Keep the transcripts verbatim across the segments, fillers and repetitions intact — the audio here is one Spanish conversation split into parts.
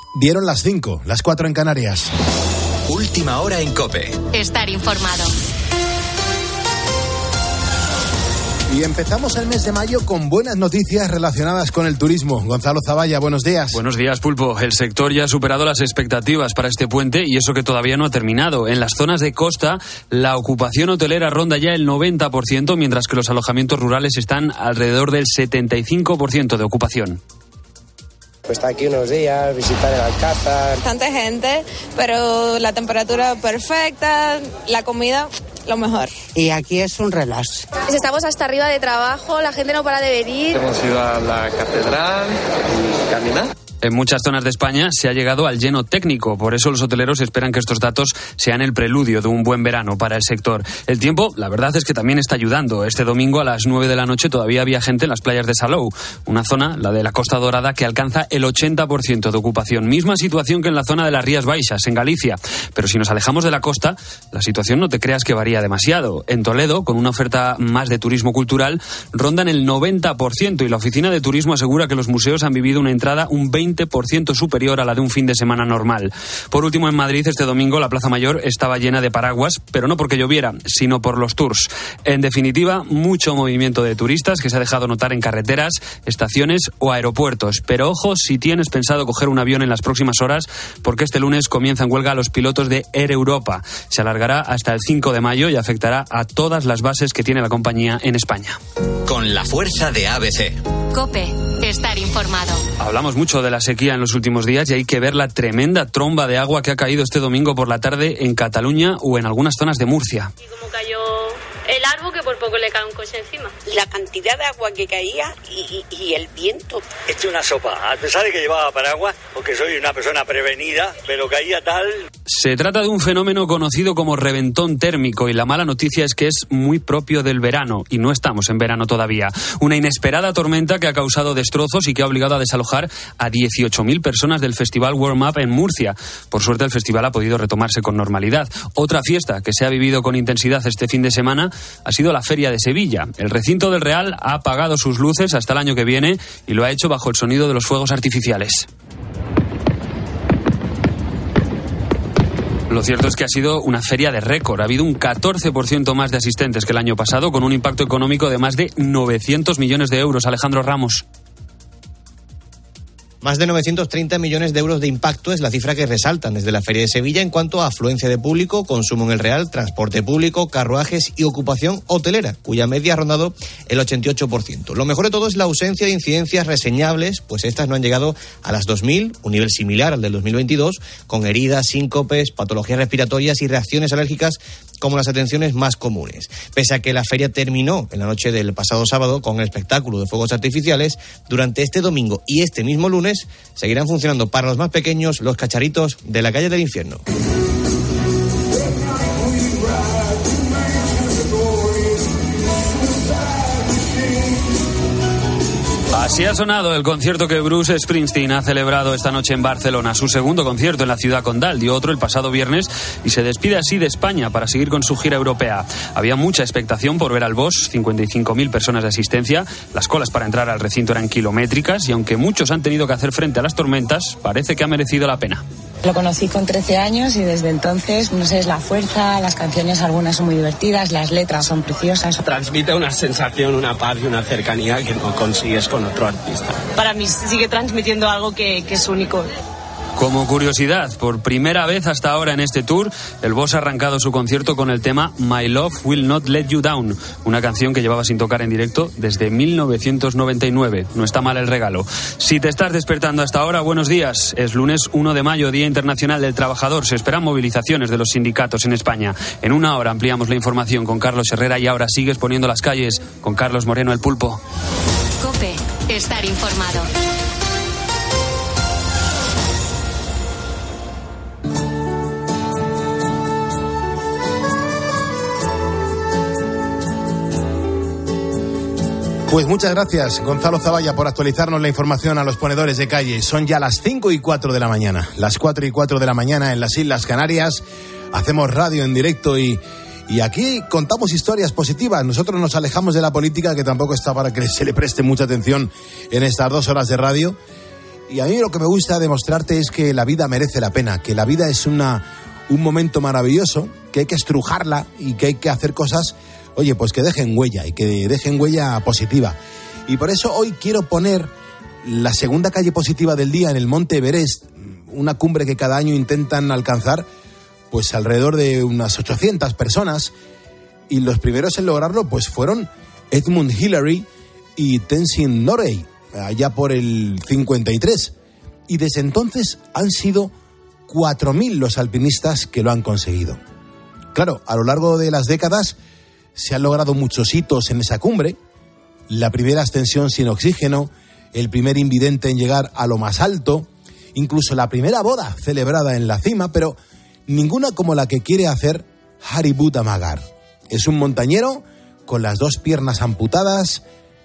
Dieron las cinco, las cuatro en Canarias. Última hora en COPE. Estar informado. Y empezamos el mes de mayo con buenas noticias relacionadas con el turismo. Gonzalo Zavalla, buenos días. Buenos días, Pulpo. El sector ya ha superado las expectativas para este puente y eso que todavía no ha terminado. En las zonas de costa, la ocupación hotelera ronda ya el noventa por ciento, mientras que los alojamientos rurales están alrededor del setenta y cinco por ciento de ocupación. Pues está aquí unos días, visitar el Alcázar. Bastante gente, pero la temperatura perfecta, la comida lo mejor. Y aquí es un relax. Estamos hasta arriba de trabajo, la gente no para de venir. Hemos ido a la catedral y caminar. En muchas zonas de España se ha llegado al lleno técnico, por eso los hoteleros esperan que estos datos sean el preludio de un buen verano para el sector. El tiempo, la verdad es que también está ayudando. Este domingo a las nueve de la noche todavía había gente en las playas de Salou, una zona, la de la Costa Dorada, que alcanza el ochenta por ciento de ocupación. Misma situación que en la zona de las Rías Baixas, en Galicia. Pero si nos alejamos de la costa, la situación no te creas que varía demasiado. En Toledo, con una oferta más de turismo cultural, rondan el noventa por ciento y la oficina de turismo asegura que los museos han vivido una entrada un veinte por ciento superior a la de un fin de semana normal. Por último, en Madrid, este domingo, la Plaza Mayor estaba llena de paraguas, pero no porque lloviera, sino por los tours. En definitiva, mucho movimiento de turistas que se ha dejado notar en carreteras, estaciones o aeropuertos. Pero ojo si tienes pensado coger un avión en las próximas horas, porque este lunes comienzan huelga los pilotos de Air Europa. Se alargará hasta el cinco de mayo y afectará a todas las bases que tiene la compañía en España. Con la fuerza de A B C. COPE. Estar informado. Hablamos mucho de la sequía en los últimos días y hay que ver la tremenda tromba de agua que ha caído este domingo por la tarde en Cataluña o en algunas zonas de Murcia. Y como cayó el árbol, que por poco le cae un coche encima. La cantidad de agua que caía y, y, y el viento. Eché una sopa, a pesar de que llevaba paraguas, porque soy una persona prevenida, pero caía tal... Se trata de un fenómeno conocido como reventón térmico y la mala noticia es que es muy propio del verano y no estamos en verano todavía. Una inesperada tormenta que ha causado destrozos y que ha obligado a desalojar a dieciocho mil personas del festival Warm Up en Murcia. Por suerte el festival ha podido retomarse con normalidad. Otra fiesta que se ha vivido con intensidad este fin de semana ha sido la Feria de Sevilla. El recinto del Real ha apagado sus luces hasta el año que viene y lo ha hecho bajo el sonido de los fuegos artificiales. Lo cierto es que ha sido una feria de récord. Ha habido un catorce por ciento más de asistentes que el año pasado, con un impacto económico de más de novecientos millones de euros. Alejandro Ramos. Más de novecientos treinta millones de euros de impacto es la cifra que resaltan desde la Feria de Sevilla en cuanto a afluencia de público, consumo en el Real, transporte público, carruajes y ocupación hotelera, cuya media ha rondado el ochenta y ocho por ciento. Lo mejor de todo es la ausencia de incidencias reseñables, pues estas no han llegado a las dos mil, un nivel similar al del dos mil veintidós, con heridas, síncopes, patologías respiratorias y reacciones alérgicas como las atenciones más comunes. Pese a que la feria terminó en la noche del pasado sábado con el espectáculo de fuegos artificiales, durante este domingo y este mismo lunes seguirán funcionando para los más pequeños los cacharitos de la calle del Infierno. Así ha sonado el concierto que Bruce Springsteen ha celebrado esta noche en Barcelona, su segundo concierto en la ciudad condal, dio otro el pasado viernes y se despide así de España para seguir con su gira europea. Había mucha expectación por ver al boss, cincuenta y cinco mil personas de asistencia, las colas para entrar al recinto eran kilométricas y aunque muchos han tenido que hacer frente a las tormentas, parece que ha merecido la pena. Lo conocí con trece años y desde entonces, no sé, es la fuerza, las canciones algunas son muy divertidas, las letras son preciosas. Transmite una sensación, una paz y una cercanía que no consigues con otro artista. Para mí sigue transmitiendo algo que, que es único. Como curiosidad, por primera vez hasta ahora en este tour, el boss ha arrancado su concierto con el tema My Love Will Not Let You Down, una canción que llevaba sin tocar en directo desde mil novecientos noventa y nueve. No está mal el regalo. Si te estás despertando hasta ahora, buenos días. Es lunes uno de mayo, Día Internacional del Trabajador. Se esperan movilizaciones de los sindicatos en España. En una hora ampliamos la información con Carlos Herrera y ahora sigues poniendo las calles con Carlos Moreno, el Pulpo. COPE. Estar informado. Pues muchas gracias, Gonzalo Zavalla, por actualizarnos la información a los ponedores de calle. Son ya las cinco y cuatro de la mañana, las cuatro y cuatro de la mañana en las Islas Canarias. Hacemos radio en directo y, y aquí contamos historias positivas. Nosotros nos alejamos de la política, que tampoco está para que se le preste mucha atención en estas dos horas de radio. Y a mí lo que me gusta demostrarte es que la vida merece la pena, que la vida es una, un momento maravilloso, que hay que estrujarla y que hay que hacer cosas, oye, pues que dejen huella y que dejen huella positiva. Y por eso hoy quiero poner la segunda calle positiva del día en el Monte Everest, una cumbre que cada año intentan alcanzar pues alrededor de unas ochocientas personas, y los primeros en lograrlo pues fueron Edmund Hillary y Tenzin Norgay, allá por el cincuenta y tres, y desde entonces han sido cuatro mil los alpinistas que lo han conseguido. Claro, a lo largo de las décadas se han logrado muchos hitos en esa cumbre: la primera ascensión sin oxígeno, el primer invidente en llegar a lo más alto, incluso la primera boda celebrada en la cima, pero ninguna como la que quiere hacer Haribut Amagar. Es un montañero con las dos piernas amputadas.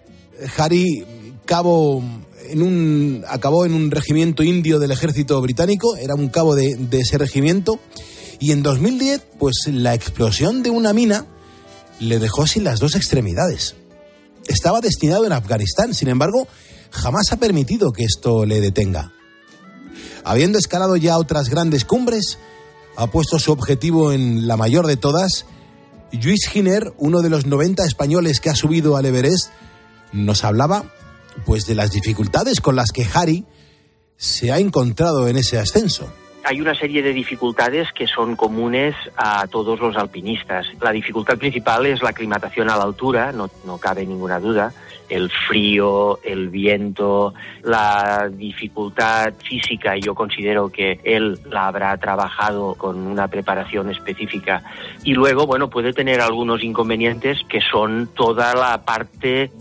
Hari cabo en un, acabó en un regimiento indio del ejército británico, era un cabo de, de ese regimiento, y en dos mil diez, pues la explosión de una mina le dejó sin las dos extremidades. Estaba destinado en Afganistán, sin embargo, jamás ha permitido que esto le detenga. Habiendo escalado ya otras grandes cumbres, ha puesto su objetivo en la mayor de todas. Lluís Giner, uno de los noventa españoles que ha subido al Everest, nos hablaba pues de las dificultades con las que Hari se ha encontrado en ese ascenso. Hay una serie de dificultades que son comunes a todos los alpinistas. La dificultad principal es la aclimatación a la altura, no, no cabe ninguna duda. El frío, el viento, la dificultad física, yo considero que él la habrá trabajado con una preparación específica. Y luego, bueno, puede tener algunos inconvenientes que son toda la parte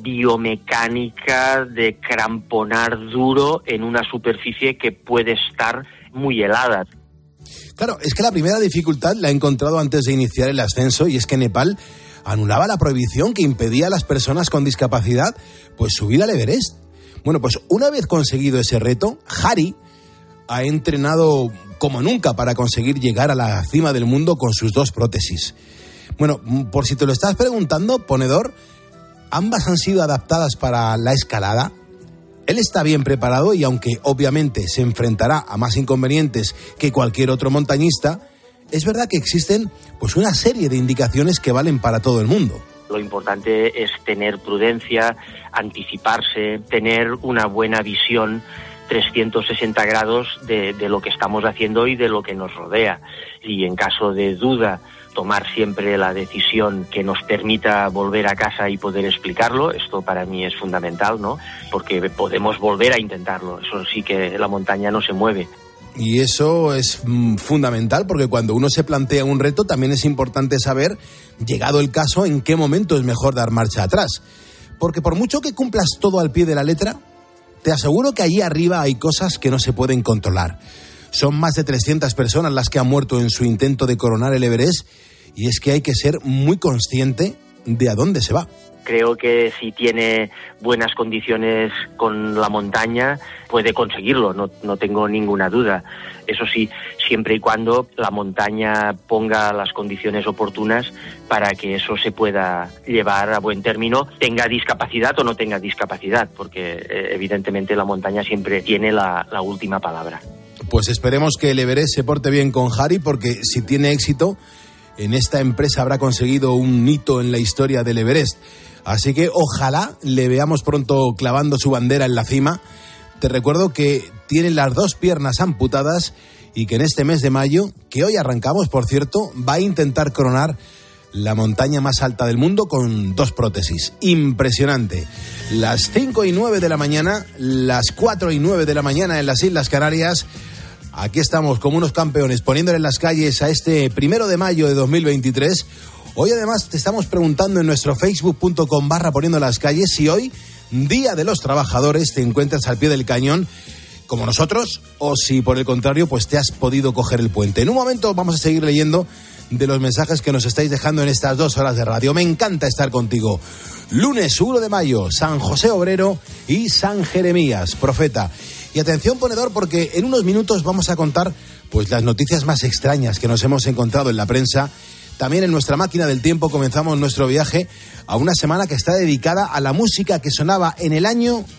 biomecánica de cramponar duro en una superficie que puede estar muy helada. Claro, es que la primera dificultad la he encontrado antes de iniciar el ascenso, y es que Nepal anulaba la prohibición que impedía a las personas con discapacidad pues subir al Everest. Bueno, pues una vez conseguido ese reto, Hari ha entrenado como nunca para conseguir llegar a la cima del mundo con sus dos prótesis. Bueno, por si te lo estás preguntando, ponedor, ambas han sido adaptadas para la escalada. Él está bien preparado y aunque obviamente se enfrentará a más inconvenientes que cualquier otro montañista, es verdad que existen pues una serie de indicaciones que valen para todo el mundo. Lo importante es tener prudencia, anticiparse, tener una buena visión trescientos sesenta grados de, de lo que estamos haciendo y de lo que nos rodea. Y en caso de duda, tomar siempre la decisión que nos permita volver a casa y poder explicarlo. Esto para mí es fundamental, ¿no? Porque podemos volver a intentarlo. Eso sí, que la montaña no se mueve. Y eso es mm, fundamental, porque cuando uno se plantea un reto también es importante saber, llegado el caso, en qué momento es mejor dar marcha atrás. Porque por mucho que cumplas todo al pie de la letra, te aseguro que allí arriba hay cosas que no se pueden controlar. Son más de trescientas personas las que han muerto en su intento de coronar el Everest, y es que hay que ser muy consciente de a dónde se va. Creo que si tiene buenas condiciones con la montaña, puede conseguirlo, no, no tengo ninguna duda. Eso sí, siempre y cuando la montaña ponga las condiciones oportunas para que eso se pueda llevar a buen término, tenga discapacidad o no tenga discapacidad, porque eh, evidentemente la montaña siempre tiene la, la última palabra. Pues esperemos que el Everest se porte bien con Hari, porque si tiene éxito, en esta empresa habrá conseguido un hito en la historia del Everest. Así que ojalá le veamos pronto clavando su bandera en la cima. Te recuerdo que tiene las dos piernas amputadas y que en este mes de mayo, que hoy arrancamos, por cierto, va a intentar coronar la montaña más alta del mundo con dos prótesis. Impresionante. Las cinco y nueve de la mañana, las cuatro y nueve de la mañana en las Islas Canarias. Aquí estamos como unos campeones poniéndole en las calles a este primero de mayo de dos mil veintitrés. Hoy además te estamos preguntando en nuestro facebook punto com barra poniendo las calles si hoy, Día de los Trabajadores, te encuentras al pie del cañón como nosotros, o si por el contrario pues te has podido coger el puente. En un momento vamos a seguir leyendo de los mensajes que nos estáis dejando en estas dos horas de radio. Me encanta estar contigo. Lunes uno de mayo, San José Obrero y San Jeremías, profeta. Y atención, ponedor, porque en unos minutos vamos a contar pues las noticias más extrañas que nos hemos encontrado en la prensa. También en nuestra máquina del tiempo comenzamos nuestro viaje a una semana que está dedicada a la música que sonaba en el año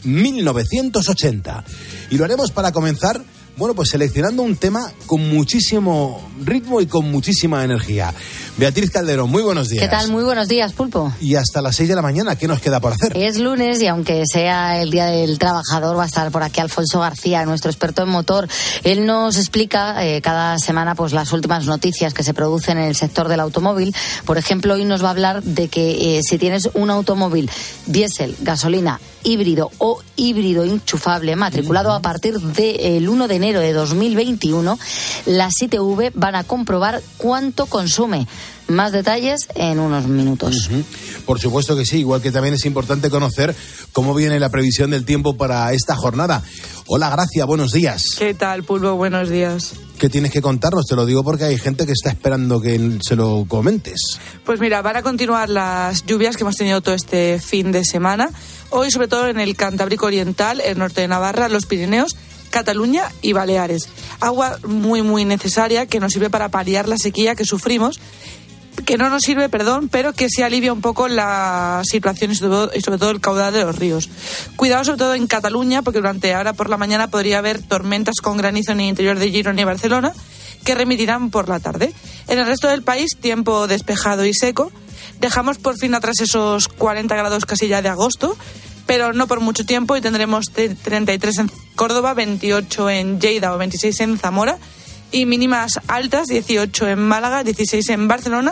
mil novecientos ochenta. Y lo haremos para comenzar, bueno, pues seleccionando un tema con muchísimo ritmo y con muchísima energía. Beatriz Calderón, muy buenos días. ¿Qué tal? Muy buenos días, Pulpo. Y hasta las seis de la mañana, ¿qué nos queda por hacer? Es lunes y aunque sea el Día del Trabajador, va a estar por aquí Alfonso García, nuestro experto en motor. Él nos explica eh, cada semana pues las últimas noticias que se producen en el sector del automóvil. Por ejemplo, hoy nos va a hablar de que eh, si tienes un automóvil diésel, gasolina, híbrido o híbrido enchufable matriculado a partir del uno de enero de dos mil veintiuno, las I T V van a comprobar cuánto consume. Más detalles en unos minutos. Uh-huh. Por supuesto que sí, igual que también es importante conocer cómo viene la previsión del tiempo para esta jornada. Hola, Gracia, buenos días. ¿Qué tal, Pulpo? Buenos días. ¿Qué tienes que contarnos? Te lo digo porque hay gente que está esperando que se lo comentes. Pues mira, van a continuar las lluvias que hemos tenido todo este fin de semana. Hoy, sobre todo en el Cantábrico Oriental, el norte de Navarra, los Pirineos, Cataluña y Baleares. Agua muy, muy necesaria que nos sirve para paliar la sequía que sufrimos, que no nos sirve, perdón, pero que sí alivia un poco la situación y sobre, todo, y sobre todo el caudal de los ríos. Cuidado sobre todo en Cataluña, porque durante ahora por la mañana podría haber tormentas con granizo en el interior de Girona y Barcelona, que remitirán por la tarde. En el resto del país, tiempo despejado y seco. Dejamos por fin atrás esos cuarenta grados casi ya de agosto, pero no por mucho tiempo, y tendremos treinta y tres en Córdoba, veintiocho en Lleida o veintiséis en Zamora, y mínimas altas, dieciocho en Málaga, dieciséis en Barcelona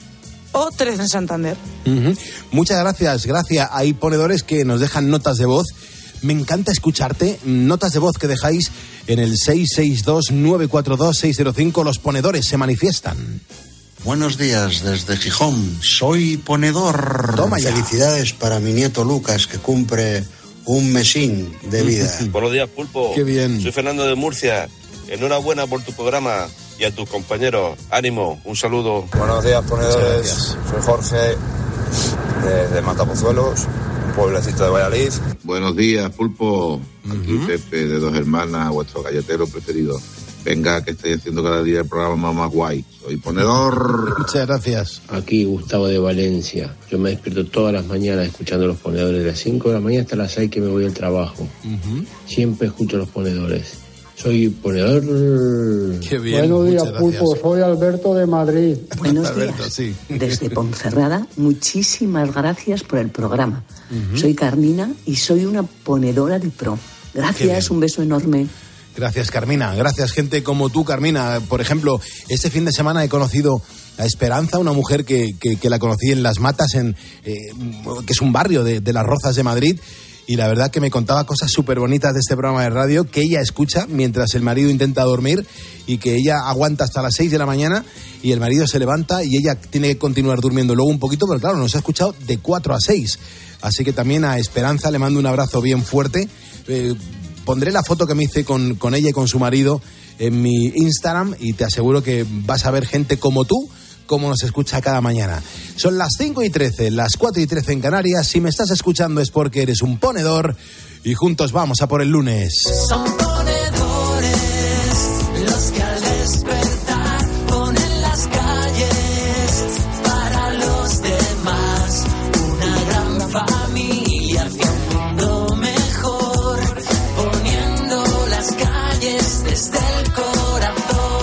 o trece en Santander. Uh-huh. Muchas gracias, gracias. Hay ponedores que nos dejan notas de voz. Me encanta escucharte. Notas de voz que dejáis en el seis seis dos, nueve cuatro dos, seis cero cinco. Los ponedores se manifiestan. Buenos días desde Gijón. Soy ponedor. Toma ya. Felicidades para mi nieto Lucas, que cumple un mesín de vida. Buenos días, Pulpo. Qué bien. Soy Fernando de Murcia. Enhorabuena por tu programa y a tus compañeros. Ánimo, un saludo. Buenos días, ponedores. Soy Jorge, desde Matapozuelos, un pueblecito de Valladolid. Buenos días, Pulpo. Aquí Uh-huh. Pepe de Dos Hermanas, vuestro galletero preferido. Venga, que estáis haciendo cada día el programa más guay. Soy ponedor. Muchas gracias. Aquí Gustavo de Valencia. Yo me despierto todas las mañanas escuchando los ponedores de las cinco de la mañana hasta las seis que me voy al trabajo. Uh-huh. Siempre escucho los ponedores. Soy ponedor. Qué bien. Buenos días, muchas Pulpo. gracias. Soy Alberto de Madrid. Buenos Alberto, días. sí. Desde Ponferrada, muchísimas gracias por el programa. Uh-huh. Soy Carmina y soy una ponedora de pro. Gracias, un beso enorme. Gracias, Carmina. Gracias, gente como tú, Carmina. Por ejemplo, este fin de semana he conocido a Esperanza, una mujer que, que, que la conocí en Las Matas, en, eh, que es un barrio de, de Las Rozas de Madrid. Y la verdad que me contaba cosas súper bonitas de este programa de radio que ella escucha mientras el marido intenta dormir, y que ella aguanta hasta las seis de la mañana y el marido se levanta y ella tiene que continuar durmiendo luego un poquito, pero claro, nos ha escuchado de cuatro a seis. Así que también a Esperanza le mando un abrazo bien fuerte. Eh, pondré la foto que me hice con, con ella y con su marido en mi Instagram y te aseguro que vas a ver gente como tú, como nos escucha cada mañana. Son las cinco y trece, las cuatro y trece en Canarias. Si me estás escuchando es porque eres un ponedor y juntos vamos a por el lunes. Son ponedores los que al despertar ponen las calles para los demás. Una gran familia hacia un mundo mejor, poniendo las calles desde el corazón.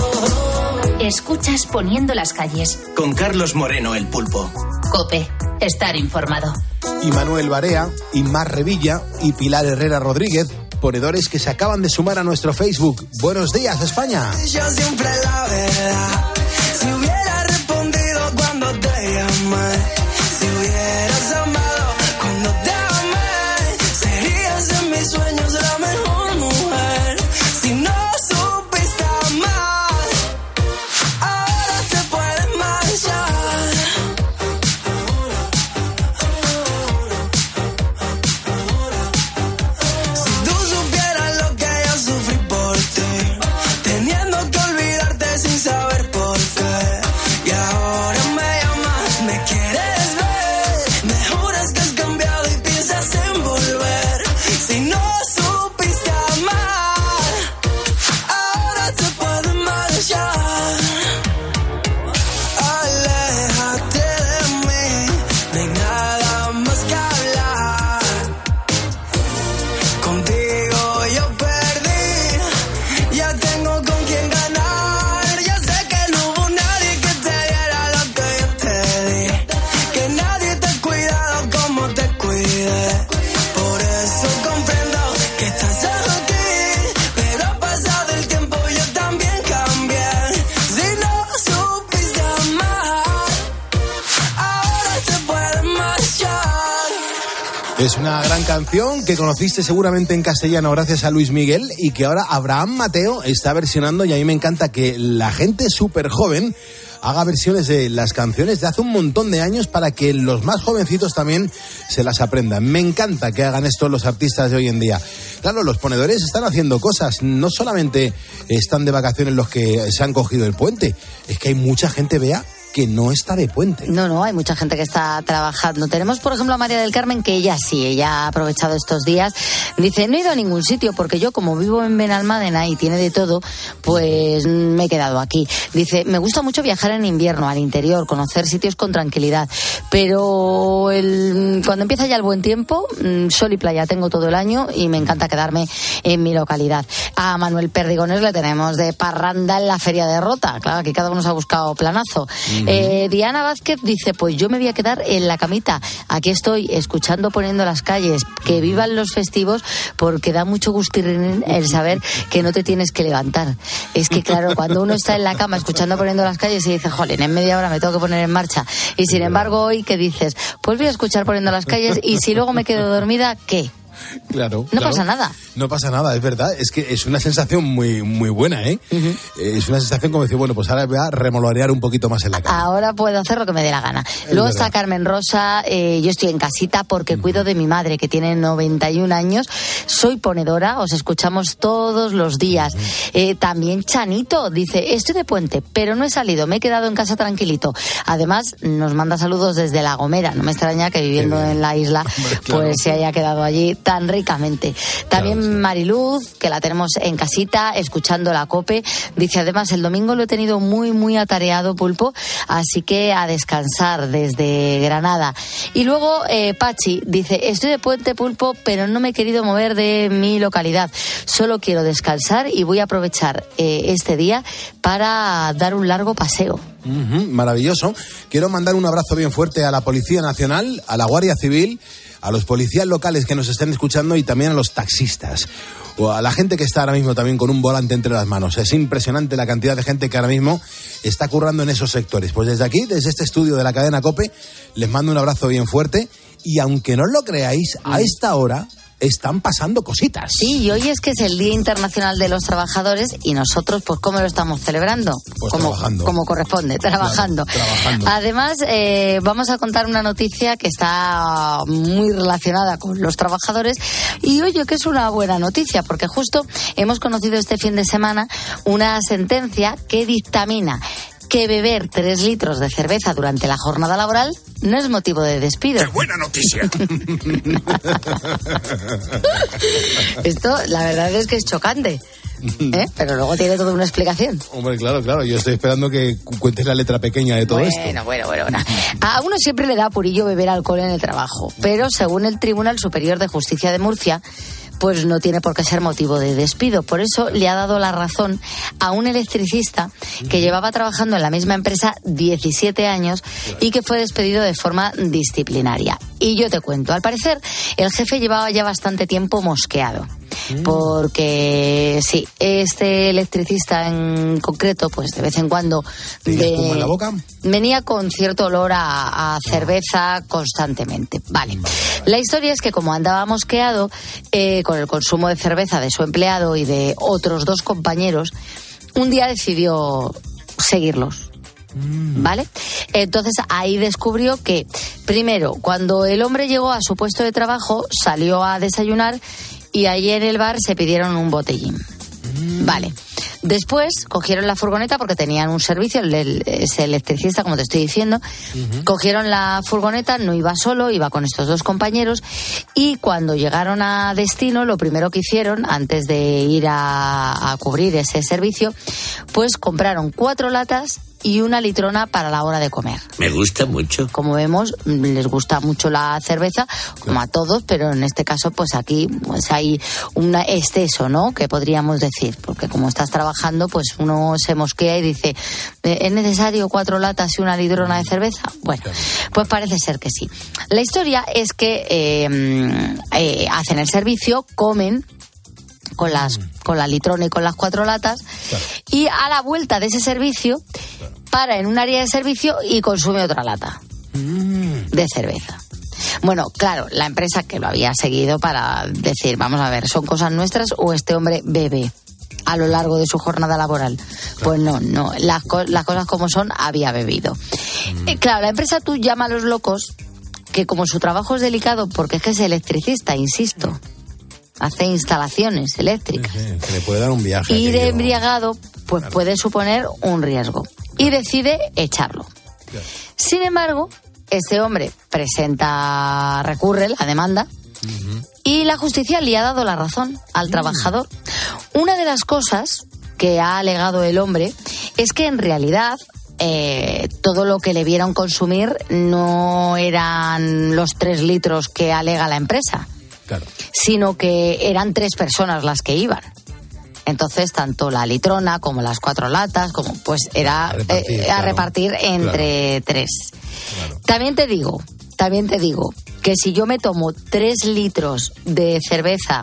Escuchas Poniendo las calles. Con Carlos Moreno, el Pulpo. COPE. Estar informado. Y Manuel Barea, y Mar Revilla, y Pilar Herrera Rodríguez, ponedores que se acaban de sumar a nuestro Facebook. Buenos días, España. Yo siempre la verdad. Si hubiera respondido cuando te llamé, si hubieras amado cuando te amé, serías en mis sueños la mejor mujer. Si no supiste amar, ahora te puedes marchar. Si tú supieras lo que yo sufrí por ti, teniendo que olvidarte sin saber por qué. Y ahora me llamas, me quieres ver, me juro tengo con quién ganar. Yo sé que no hubo nadie que te diera lo que yo te di, que nadie te ha cuidado como te cuidé. Por eso comprendo que estás aquí, pero ha pasado el tiempo, yo también cambié. Si no supiste amar, ahora te puedes marchar. Es una gran canción que conociste seguramente en castellano gracias a Luis Miguel y que ahora Abraham Mateo está versionando, y a mí me encanta que la gente súper joven haga versiones de las canciones de hace un montón de años para que los más jovencitos también se las aprendan. Me encanta que hagan esto los artistas de hoy en día. Claro, los ponedores están haciendo cosas, no solamente están de vacaciones los que se han cogido el puente, es que hay mucha gente, vea, que no está de puente. No, no, hay mucha gente que está trabajando. Tenemos, por ejemplo, a María del Carmen, que ella sí, ella ha aprovechado estos días. Dice, no he ido a ningún sitio porque yo, como vivo en Benalmádena y tiene de todo, pues me he quedado aquí. Dice, me gusta mucho viajar en invierno, al interior, conocer sitios con tranquilidad, pero el, cuando empieza ya el buen tiempo, sol y playa tengo todo el año y me encanta quedarme en mi localidad. A Manuel Perdigones le tenemos de parranda en la Feria de Rota. Claro, aquí cada uno se ha buscado planazo. Mm. Eh, Diana Vázquez dice, pues yo me voy a quedar en la camita. Aquí estoy escuchando Poniendo las Calles. Que vivan los festivos, porque da mucho gustirrín el saber que no te tienes que levantar. Es que claro, cuando uno está en la cama escuchando Poniendo las Calles y dice, jolín, en media hora me tengo que poner en marcha. Y sin embargo hoy, ¿qué dices? Pues voy a escuchar Poniendo las Calles y si luego me quedo dormida, ¿qué? Claro. No claro. pasa nada. No pasa nada, es verdad. Es que es una sensación muy muy buena, ¿eh? Uh-huh. Es una sensación como decir, bueno, pues ahora voy a remolorear un poquito más en la cama. Ahora puedo hacer lo que me dé la gana. Es Luego verdad. está Carmen Rosa, eh, yo estoy en casita porque uh-huh. cuido de mi madre, que tiene noventa y un años. Soy ponedora, os escuchamos todos los días. Uh-huh. Eh, también Chanito dice, estoy de puente, pero no he salido, me he quedado en casa tranquilito. Además, nos manda saludos desde La Gomera. No me extraña que viviendo en la isla, hombre, claro, pues se haya quedado allí tan ricamente. También claro, sí. Mariluz, que la tenemos en casita, escuchando la COPE, dice, además el domingo lo he tenido muy, muy atareado, Pulpo, así que a descansar desde Granada. Y luego eh, Pachi dice, estoy de puente, Pulpo, pero no me he querido mover de mi localidad. Solo quiero descansar y voy a aprovechar eh, este día para dar un largo paseo. Uh-huh, maravilloso. Quiero mandar un abrazo bien fuerte a la Policía Nacional, a la Guardia Civil, a los policías locales que nos estén escuchando y también a los taxistas o a la gente que está ahora mismo también con un volante entre las manos. Es impresionante la cantidad de gente que ahora mismo está currando en esos sectores. Pues desde aquí, desde este estudio de la cadena COPE, les mando un abrazo bien fuerte y aunque no os lo creáis, a esta hora están pasando cositas. Sí, y hoy es que es el Día Internacional de los Trabajadores y nosotros, pues, ¿cómo lo estamos celebrando? Pues como, trabajando. Como corresponde, trabajando. Claro, trabajando. Además, eh, vamos a contar una noticia que está muy relacionada con los trabajadores y oye, que es una buena noticia, porque justo hemos conocido este fin de semana una sentencia que dictamina que beber tres litros de cerveza durante la jornada laboral no es motivo de despido. ¡Qué buena noticia! Esto, la verdad es que es chocante, ¿eh? Pero luego tiene toda una explicación. Hombre, claro, claro. Yo estoy esperando que cu- cuentes la letra pequeña de todo bueno, esto. Bueno, bueno, bueno. A uno siempre le da apurillo beber alcohol en el trabajo, pero según el Tribunal Superior de Justicia de Murcia, pues no tiene por qué ser motivo de despido. Por eso le ha dado la razón a un electricista que llevaba trabajando en la misma empresa diecisiete años y que fue despedido de forma disciplinaria. Y yo te cuento, al parecer el jefe llevaba ya bastante tiempo mosqueado. Porque sí, este electricista en concreto, pues de vez en cuando ¿Tenía espuma en la boca? venía con cierto olor a, a cerveza constantemente. Vale. La historia es que como andaba mosqueado eh, con el consumo de cerveza de su empleado y de otros dos compañeros, un día decidió seguirlos. ¿Vale? Entonces ahí descubrió que, primero, cuando el hombre llegó a su puesto de trabajo, salió a desayunar y allí en el bar se pidieron un botellín. Vale. Después cogieron la furgoneta porque tenían un servicio, el, el, ese electricista, como te estoy diciendo. Uh-huh. Cogieron la furgoneta, no iba solo, iba con estos dos compañeros. Y cuando llegaron a destino, lo primero que hicieron, antes de ir a, a cubrir ese servicio, pues compraron cuatro latas y una litrona para la hora de comer. Me gusta mucho. Como vemos, les gusta mucho la cerveza, como a todos, pero en este caso, pues aquí pues hay un exceso, ¿no?, que podríamos decir, porque como estás trabajando, pues uno se mosquea y dice, ¿es necesario cuatro latas y una litrona de cerveza? Bueno, pues parece ser que sí. La historia es que eh, eh, hacen el servicio, comen con las con la litrona y con las cuatro latas, claro. Y a la vuelta de ese servicio, claro, para en un área de servicio y consume otra lata mm. de cerveza. Bueno, claro, la empresa que lo había seguido para decir, vamos a ver, ¿son cosas nuestras o este hombre bebe a lo largo de su jornada laboral? Claro. Pues no, no, las, co- las cosas como son, había bebido. Mm. Eh, claro, la empresa tú llama a los locos, que como su trabajo es delicado, porque es que es electricista, insisto, hace instalaciones eléctricas. Sí, sí, que le puede dar un viaje. Ir aquello. embriagado, pues claro, puede suponer un riesgo. Claro. Y decide echarlo. Claro. Sin embargo, este hombre presenta, recurre la demanda, uh-huh, y la justicia le ha dado la razón al uh-huh. trabajador. Una de las cosas que ha alegado el hombre es que en realidad Eh, todo lo que le vieron consumir no eran los tres litros que alega la empresa, claro, sino que eran tres personas las que iban. Entonces, tanto la litrona como las cuatro latas, como pues era a repartir, eh, a claro, repartir entre claro, tres. Claro. También te digo, también te digo que si yo me tomo tres litros de cerveza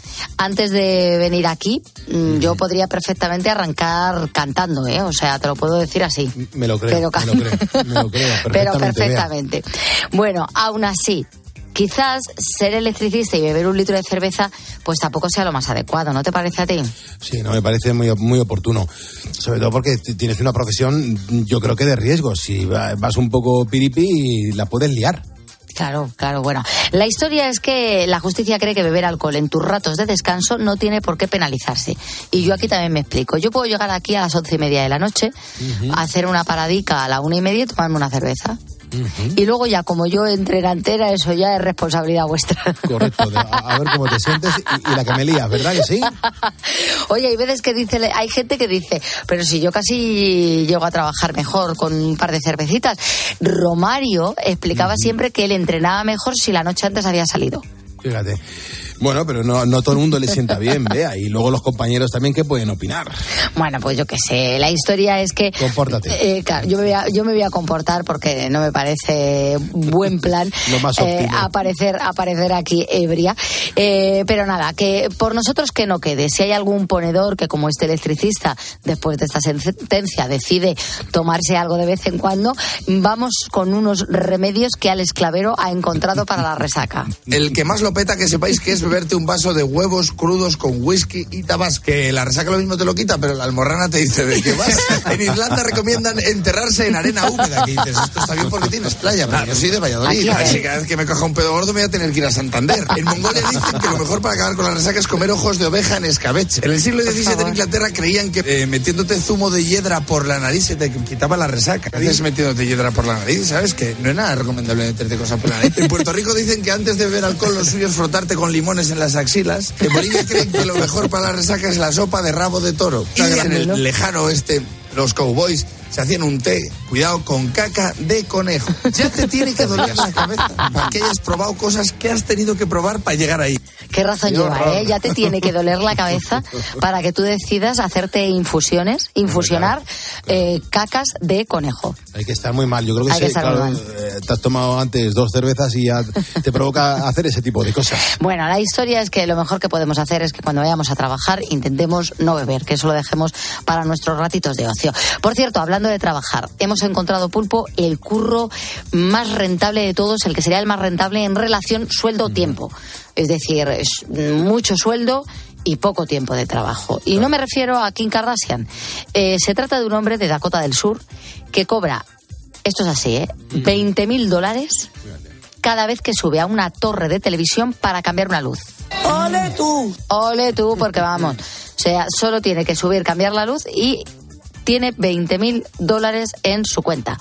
antes de venir aquí, mm. yo podría perfectamente arrancar cantando, ¿eh? O sea, te lo puedo decir así. Me lo creo, pero, me lo creo, me lo creo perfectamente. Pero perfectamente. Vea. Bueno, aún así, quizás ser electricista y beber un litro de cerveza, pues tampoco sea lo más adecuado, ¿no te parece a ti? Sí, no, me parece muy, muy oportuno. Sobre todo porque tienes una profesión, yo creo que de riesgo. Si vas un poco piripi, la puedes liar. Claro, claro, bueno. La historia es que la justicia cree que beber alcohol en tus ratos de descanso no tiene por qué penalizarse. Y yo aquí también me explico. Yo puedo llegar aquí a las once y media de la noche, uh-huh, hacer una paradica a la una y media y tomarme una cerveza. Uh-huh. Y luego ya, como yo entrena entera, eso ya es responsabilidad vuestra. Correcto, de, a, a ver cómo te sientes y, y la que me lías, ¿verdad que sí? Oye, hay veces que dice, hay gente que dice, pero si yo casi llego a trabajar mejor con un par de cervecitas. Romario explicaba uh-huh. siempre que él entrenaba mejor si la noche antes había salido. Fíjate. Bueno, pero no, no todo el mundo le sienta bien, vea. Y luego los compañeros también, ¿qué pueden opinar? Bueno, pues yo qué sé. La historia es que... Compórtate. Eh, claro, yo me, voy a, yo me voy a comportar porque no me parece buen plan Lo más óptimo. eh, aparecer, aparecer aquí ebria. Eh, pero nada, que por nosotros que no quede. Si hay algún ponedor que, como este electricista, después de esta sentencia decide tomarse algo de vez en cuando, vamos con unos remedios que Alex Clavero ha encontrado para la resaca. El que más lo peta, que sepáis que es beberte un vaso de huevos crudos con whisky y tabasco. Que la resaca lo mismo te lo quita, pero la almorrana te dice ¿de qué vas? En Irlanda recomiendan enterrarse en arena húmeda, que dices, esto está bien porque tienes playa, pero yo soy de Valladolid, así que cada vez que me coja un pedo gordo me voy a tener que ir a Santander. En Mongolia dicen que lo mejor para acabar con la resaca es comer ojos de oveja en escabeche. En el siglo diecisiete en Inglaterra creían que eh, metiéndote zumo de hiedra por la nariz se te quitaba la resaca. A veces metiéndote hiedra por la nariz, ¿sabes? Que no es nada recomendable meterte cosas por la nariz. En Puerto Rico dicen que antes de beber alcohol lo suyo es frotarte con limones en las axilas. En Bolivia creen que lo mejor para la resaca es la sopa de rabo de toro. Y en el lejano oeste, los cowboys se hacían un té, cuidado, con caca de conejo. Ya te tiene que doler la cabeza para que hayas probado cosas que has tenido que probar para llegar ahí. Qué razón Qué lleva, horror. ¿eh? Ya te tiene que doler la cabeza para que tú decidas hacerte infusiones, infusionar eh, cacas de conejo. Hay que estar muy mal. Yo creo que, Hay sí, que estar claro, muy mal. eh, te has tomado antes dos cervezas y ya te provoca hacer ese tipo de cosas. Bueno, la historia es que lo mejor que podemos hacer es que cuando vayamos a trabajar intentemos no beber, que eso lo dejemos para nuestros ratitos de ocio. Por cierto, hablando de trabajar, hemos encontrado, Pulpo, el curro más rentable de todos, el que sería el más rentable en relación sueldo-tiempo. Es decir, es mucho sueldo y poco tiempo de trabajo. Y no me refiero a Kim Kardashian. Eh, se trata de un hombre de Dakota del Sur que cobra, esto es así, ¿eh? veinte mil dólares cada vez que sube a una torre de televisión para cambiar una luz. ¡Ole tú! ¡Ole tú! Porque vamos, o sea, solo tiene que subir, cambiar la luz y tiene veinte mil dólares en su cuenta.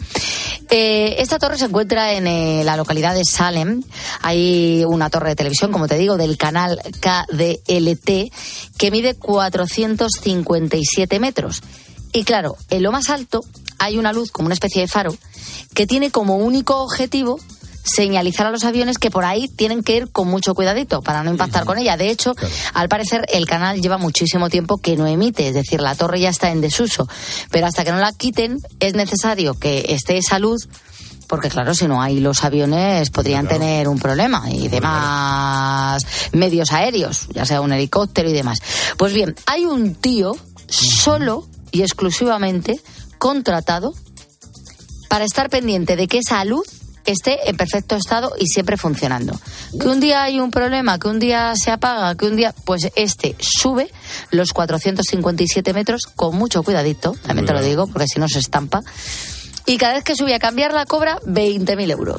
Eh, esta torre se encuentra en eh, la localidad de Salem. Hay una torre de televisión, como te digo, del canal K D L T, que mide cuatrocientos cincuenta y siete metros. Y claro, en lo más alto hay una luz como una especie de faro que tiene como único objetivo señalizar a los aviones que por ahí tienen que ir con mucho cuidadito para no impactar uh-huh. con ella. De hecho, claro. al parecer el canal lleva muchísimo tiempo que no emite, es decir, la torre ya está en desuso, pero hasta que no la quiten es necesario que esté esa luz, porque claro, si no hay los aviones podrían claro. tener un problema y demás medios aéreos, ya sea un helicóptero y demás. Pues bien, hay un tío uh-huh. solo y exclusivamente contratado para estar pendiente de que esa luz esté en perfecto estado y siempre funcionando. Que un día hay un problema, que un día se apaga, que un día... Pues este sube los cuatrocientos cincuenta y siete metros con mucho cuidadito, también te lo digo, porque si no se estampa. Y cada vez que sube a cambiarla cobra veinte mil euros.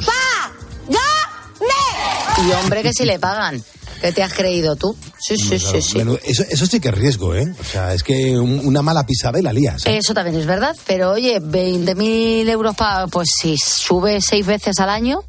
¡Págame! Y hombre, que si le pagan. ¿Qué te has creído tú? Sí, sí, claro. sí, sí. Bueno, eso, eso sí que es riesgo, ¿eh? O sea, es que un, una mala pisada y la lías, ¿eh? Eso también es verdad, pero oye, veinte mil euros para, pues si sube seis veces al año,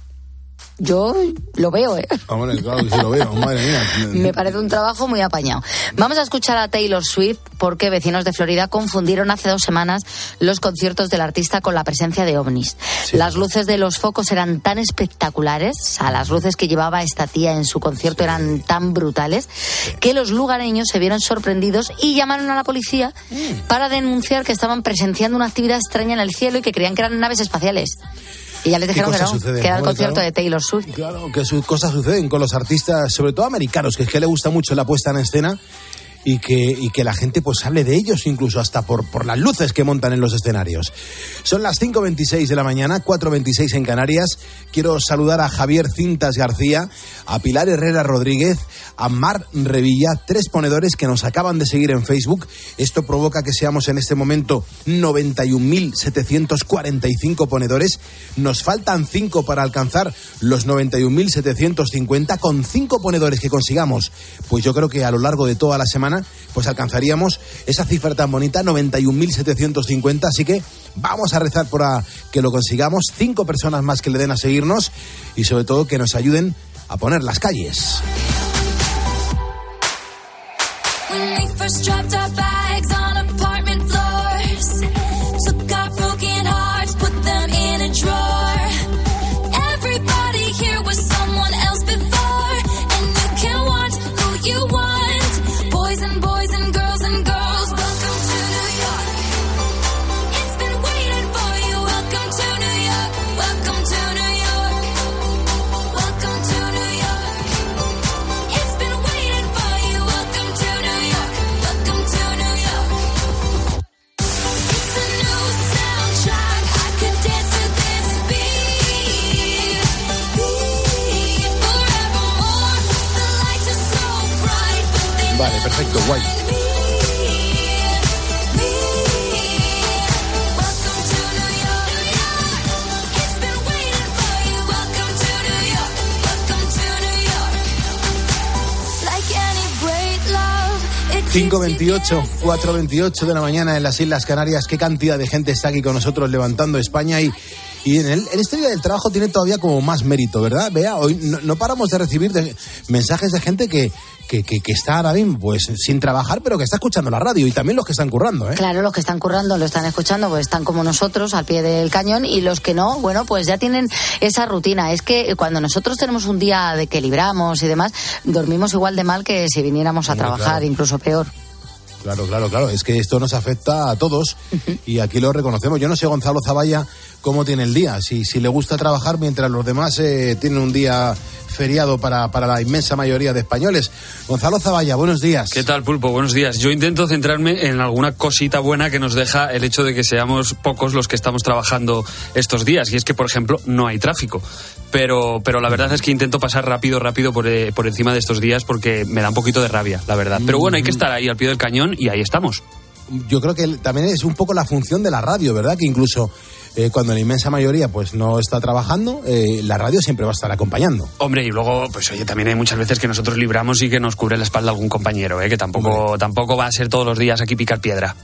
yo lo veo, ¿eh? Hombre, claro que sí lo veo, madre mía. Me parece un trabajo muy apañado. Vamos a escuchar a Taylor Swift porque vecinos de Florida confundieron hace dos semanas los conciertos del artista con la presencia de ovnis. Sí. Las luces de los focos eran tan espectaculares, o sea, las luces que llevaba esta tía en su concierto sí. eran tan brutales, que los lugareños se vieron sorprendidos y llamaron a la policía mm. para denunciar que estaban presenciando una actividad extraña en el cielo y que creían que eran naves espaciales. Y ya les dijeron que no, suceden? que era el concierto claro, de Taylor Swift. Claro, que sus cosas suceden con los artistas, sobre todo americanos, que es que le gusta mucho la puesta en escena y que, y que la gente pues hable de ellos incluso hasta por, por las luces que montan en los escenarios. Son las cinco veintiséis de la mañana, cuatro veintiséis en Canarias. Quiero saludar a Javier Cintas García, a Pilar Herrera Rodríguez, a Mar Revilla, tres ponedores que nos acaban de seguir en Facebook. Esto provoca que seamos en este momento noventa y un mil setecientos cuarenta y cinco ponedores. Nos faltan cinco para alcanzar los noventa y un mil setecientos cincuenta. Con cinco ponedores que consigamos, pues yo creo que a lo largo de toda la semana pues alcanzaríamos esa cifra tan bonita, noventa y un mil setecientos cincuenta. Así que vamos a rezar por a que lo consigamos. Cinco personas más que le den a seguirnos y sobre todo que nos ayuden a poner las calles. Vale, perfecto, guay. cinco veintiocho, cuatro veintiocho de la mañana en las Islas Canarias. Qué cantidad de gente está aquí con nosotros levantando España y... Y en, el, en este día del trabajo tiene todavía como más mérito, ¿verdad? Vea, hoy no, no paramos de recibir de, mensajes de gente que, que, que, que está ahora mismo pues sin trabajar, pero que está escuchando la radio, y también los que están currando, ¿eh? Claro, los que están currando lo están escuchando, pues están como nosotros al pie del cañón, y los que no, bueno, pues ya tienen esa rutina. Es que cuando nosotros tenemos un día de que libramos y demás, dormimos igual de mal que si viniéramos a sí, trabajar, claro. Incluso peor. Claro, claro, claro. Es que esto nos afecta a todos uh-huh. y aquí lo reconocemos. Yo no sé, Gonzalo Zavalla, cómo tiene el día. Si, si le gusta trabajar mientras los demás eh, tienen un día feriado para, para la inmensa mayoría de españoles. Gonzalo Zavalla, buenos días. ¿Qué tal, Pulpo? Buenos días. Yo intento centrarme en alguna cosita buena que nos deja el hecho de que seamos pocos los que estamos trabajando estos días. Y es que, por ejemplo, no hay tráfico. Pero, pero la verdad es que intento pasar rápido, rápido por, eh, por encima de estos días porque me da un poquito de rabia, la verdad. Pero bueno, hay que estar ahí al pie del cañón y ahí estamos. Yo creo que también es un poco la función de la radio, ¿verdad? Que incluso eh, cuando la inmensa mayoría pues no está trabajando, eh, la radio siempre va a estar acompañando. Hombre, y luego, pues oye, también hay muchas veces que nosotros libramos y que nos cubre la espalda algún compañero, ¿eh? Que tampoco, tampoco va a ser todos los días aquí picar piedra.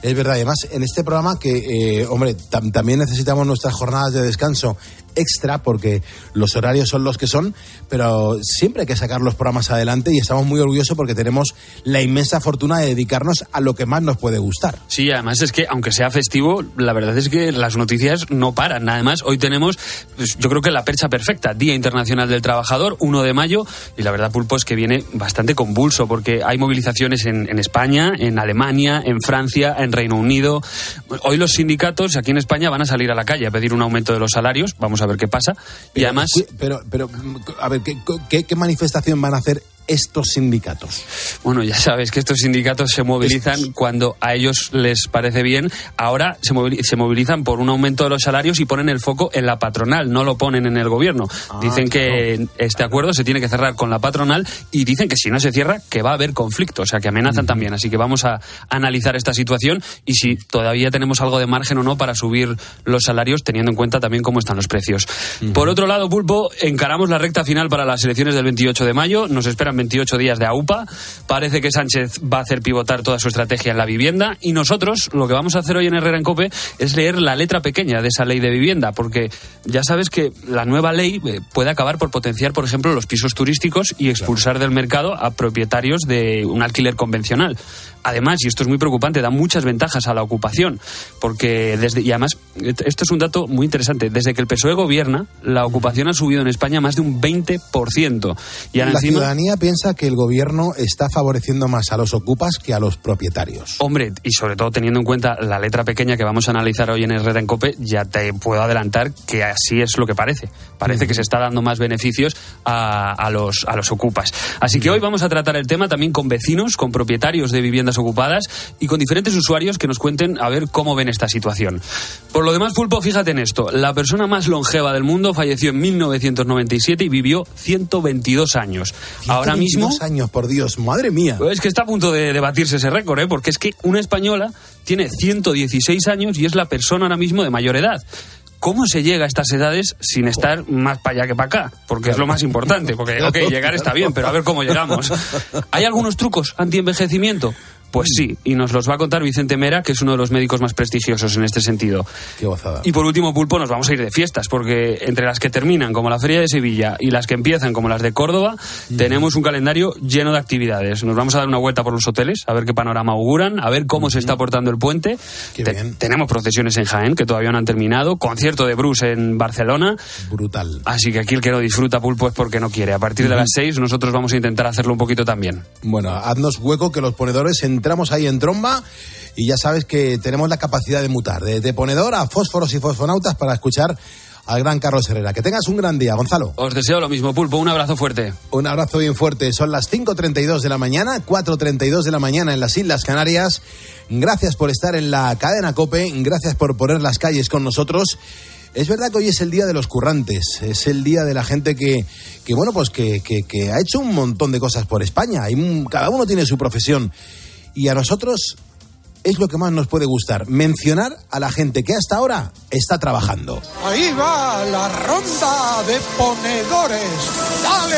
Es verdad, además, en este programa que, eh, hombre, tam- también necesitamos nuestras jornadas de descanso extra porque los horarios son los que son, pero siempre hay que sacar los programas adelante y estamos muy orgullosos porque tenemos la inmensa fortuna de dedicarnos a lo que más nos puede gustar. Sí, además es que aunque sea festivo, la verdad es que las noticias no paran. Además, hoy tenemos, pues, yo creo que la percha perfecta, Día Internacional del Trabajador, uno de mayo, y la verdad, Pulpo, es que viene bastante convulso porque hay movilizaciones en, en España, en Alemania, en Francia, en Reino Unido. Hoy los sindicatos aquí en España van a salir a la calle a pedir un aumento de los salarios, vamos a ver qué pasa. Y Pero, además... Pero, pero, a ver, ¿qué, qué, qué manifestación van a hacer estos sindicatos? Bueno, ya sabes que estos sindicatos se movilizan estos. cuando a ellos les parece bien. Ahora se, movil- se movilizan por un aumento de los salarios y ponen el foco en la patronal, no lo ponen en el gobierno. Ah, dicen claro. que este acuerdo se tiene que cerrar con la patronal y dicen que si no se cierra, que va a haber conflicto, o sea que amenazan uh-huh. también. Así que vamos a analizar esta situación y si todavía tenemos algo de margen o no para subir los salarios, teniendo en cuenta también cómo están los precios. Uh-huh. Por otro lado, Pulpo, encaramos la recta final para las elecciones del veintiocho de mayo. Nos esperan veintiocho días de AUPA. Parece que Sánchez va a hacer pivotar toda su estrategia en la vivienda y nosotros lo que vamos a hacer hoy en Herrera en COPE es leer la letra pequeña de esa ley de vivienda, porque ya sabes que la nueva ley puede acabar por potenciar, por ejemplo, los pisos turísticos y expulsar del mercado a propietarios de un alquiler convencional. Además, y esto es muy preocupante, da muchas ventajas a la ocupación, porque desde, y además, esto es un dato muy interesante, desde que el P S O E gobierna, la ocupación ha subido en España más de un veinte por ciento. Y la encima, ciudadanía piensa que el gobierno está favoreciendo más a los ocupas que a los propietarios. Hombre, y sobre todo teniendo en cuenta la letra pequeña que vamos a analizar hoy en Herrera en COPE, ya te puedo adelantar que así es lo que parece. Parece uh-huh. que se está dando más beneficios a, a, los, a los ocupas. Así que hoy vamos a tratar el tema también con vecinos, con propietarios de viviendas ocupadas y con diferentes usuarios que nos cuenten a ver cómo ven esta situación. Por lo demás, Pulpo, fíjate en esto. La persona más longeva del mundo falleció en mil novecientos noventa y siete y vivió ciento veintidós años. Ahora mismo... ciento veintidós años, por Dios, madre mía. Es que está a punto de, de batirse ese récord, ¿eh? Porque es que una española tiene ciento dieciséis años y es la persona ahora mismo de mayor edad. ¿Cómo se llega a estas edades sin estar más para allá que para acá? Porque es lo más importante. Porque, ok, llegar está bien, pero a ver cómo llegamos. ¿Hay algunos trucos anti-envejecimiento? Pues sí, y nos los va a contar Vicente Mera, que es uno de los médicos más prestigiosos en este sentido. Qué gozada. Y por último, Pulpo, nos vamos a ir de fiestas, porque entre las que terminan, como la Feria de Sevilla, y las que empiezan, como las de Córdoba, mm. tenemos un calendario lleno de actividades. Nos vamos a dar una vuelta por los hoteles, a ver qué panorama auguran, a ver cómo mm. se está portando el puente. Qué Te- bien. Tenemos procesiones en Jaén, que todavía no han terminado, concierto de Bruce en Barcelona. Brutal. Así que aquí el que no disfruta, Pulpo, es porque no quiere. A partir de las seis, nosotros vamos a intentar hacerlo un poquito también. Bueno, haznos hueco que los ponedores entramos ahí en tromba y ya sabes que tenemos la capacidad de mutar, de, de ponedor a fósforos y fosfonautas para escuchar al gran Carlos Herrera. Que tengas un gran día, Gonzalo. Os deseo lo mismo, Pulpo. Un abrazo fuerte. Un abrazo bien fuerte. Son las cinco treinta y dos de la mañana, cuatro treinta y dos de la mañana en las Islas Canarias. Gracias por estar en la cadena COPE, gracias por poner las calles con nosotros. Es verdad que hoy es el día de los currantes, es el día de la gente que, que bueno, pues que, que, que ha hecho un montón de cosas por España. Hay un, cada uno tiene su profesión. Y a nosotros es lo que más nos puede gustar, mencionar a la gente que hasta ahora está trabajando. Ahí va la ronda de ponedores. ¡Dale,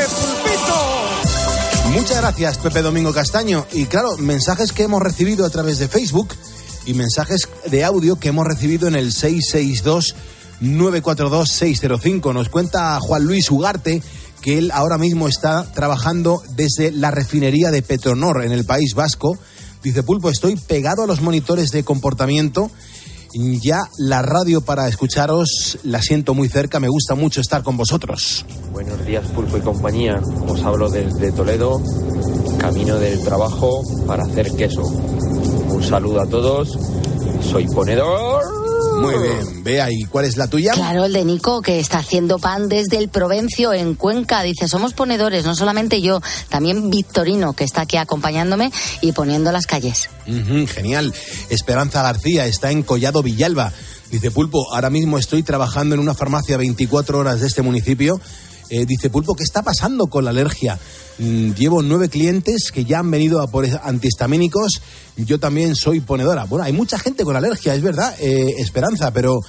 Pulpito! Muchas gracias, Pepe Domingo Castaño. Y claro, mensajes que hemos recibido a través de Facebook y mensajes de audio que hemos recibido en el seis seis dos, nueve cuatro dos, seis cero cinco. Nos cuenta Juan Luis Ugarte que él ahora mismo está trabajando desde la refinería de Petronor en el País Vasco. Dice, Pulpo, estoy pegado a los monitores de comportamiento. Ya la radio para escucharos la siento muy cerca. Me gusta mucho estar con vosotros. Buenos días, Pulpo y compañía. Os hablo desde Toledo, camino del trabajo para hacer queso. Un saludo a todos. Soy ponedor. Muy bien, Bea, ¿y cuál es la tuya? Claro, el de Nico, que está haciendo pan desde el Provencio, en Cuenca. Dice, somos ponedores, no solamente yo, también Victorino, que está aquí acompañándome y poniendo las calles. Uh-huh, genial. Esperanza García está en Collado Villalba. Dice, Pulpo, ahora mismo estoy trabajando en una farmacia veinticuatro horas de este municipio. Eh, dice, Pulpo, ¿qué está pasando con la alergia? Mm, llevo nueve clientes que ya han venido a por antihistamínicos. Yo también soy ponedora. Bueno, hay mucha gente con alergia, es verdad, eh, Esperanza, pero,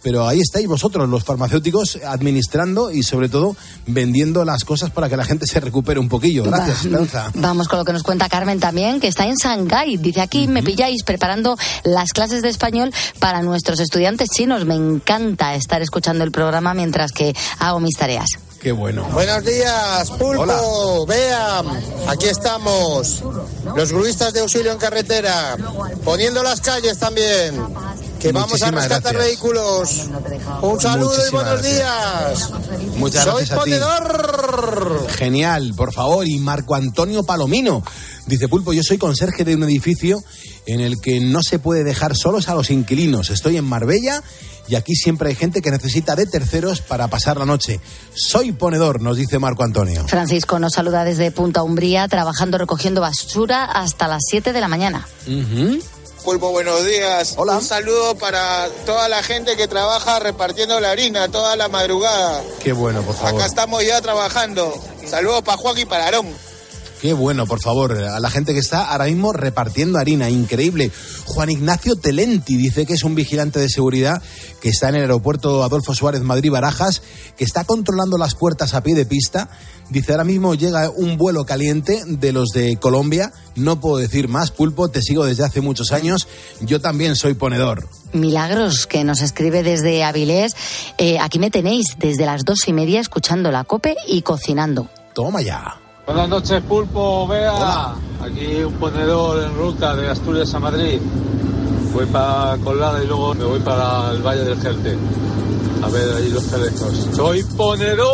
pero ahí estáis vosotros, los farmacéuticos, administrando y sobre todo vendiendo las cosas para que la gente se recupere un poquillo. Gracias, Va, Esperanza. Vamos con lo que nos cuenta Carmen también, que está en Shanghái. Dice, aquí uh-huh. me pilláis preparando las clases de español para nuestros estudiantes chinos. Me encanta estar escuchando el programa mientras que hago mis tareas. Qué bueno. Buenos días, Pulpo. Hola. Bea, aquí estamos, los gruistas de auxilio en carretera, poniendo las calles también, que vamos Muchísimas a rescatar gracias. vehículos. Un saludo Muchísimas y buenos gracias. días. Muchas Soy gracias ponedor. Genial, por favor. Y Marco Antonio Palomino dice, Pulpo, yo soy conserje de un edificio en el que no se puede dejar solos a los inquilinos. Estoy en Marbella y aquí siempre hay gente que necesita de terceros para pasar la noche. Soy ponedor, nos dice Marco Antonio. Francisco nos saluda desde Punta Umbría, trabajando recogiendo basura hasta las siete de la mañana. Uh-huh. Pulpo, buenos días. Hola. Un saludo para toda la gente que trabaja repartiendo la harina toda la madrugada. Qué bueno, por favor. Acá estamos ya trabajando. Saludos para Joaquín y para Aarón. Qué bueno, por favor, a la gente que está ahora mismo repartiendo harina, increíble. Juan Ignacio Telenti dice que es un vigilante de seguridad que está en el aeropuerto Adolfo Suárez Madrid-Barajas, que está controlando las puertas a pie de pista. Dice, ahora mismo llega un vuelo caliente de los de Colombia. No puedo decir más, Pulpo, te sigo desde hace muchos años. Yo también soy ponedor. Milagros, que nos escribe desde Avilés. Eh, aquí me tenéis desde las dos y media escuchando la COPE y cocinando. Toma ya. Buenas noches, Pulpo, Bea. Hola. Aquí un ponedor en ruta de Asturias a Madrid. Voy para Colada y luego me voy para el Valle del Jerte. A ver ahí los cerezos. ¡Soy ponedor!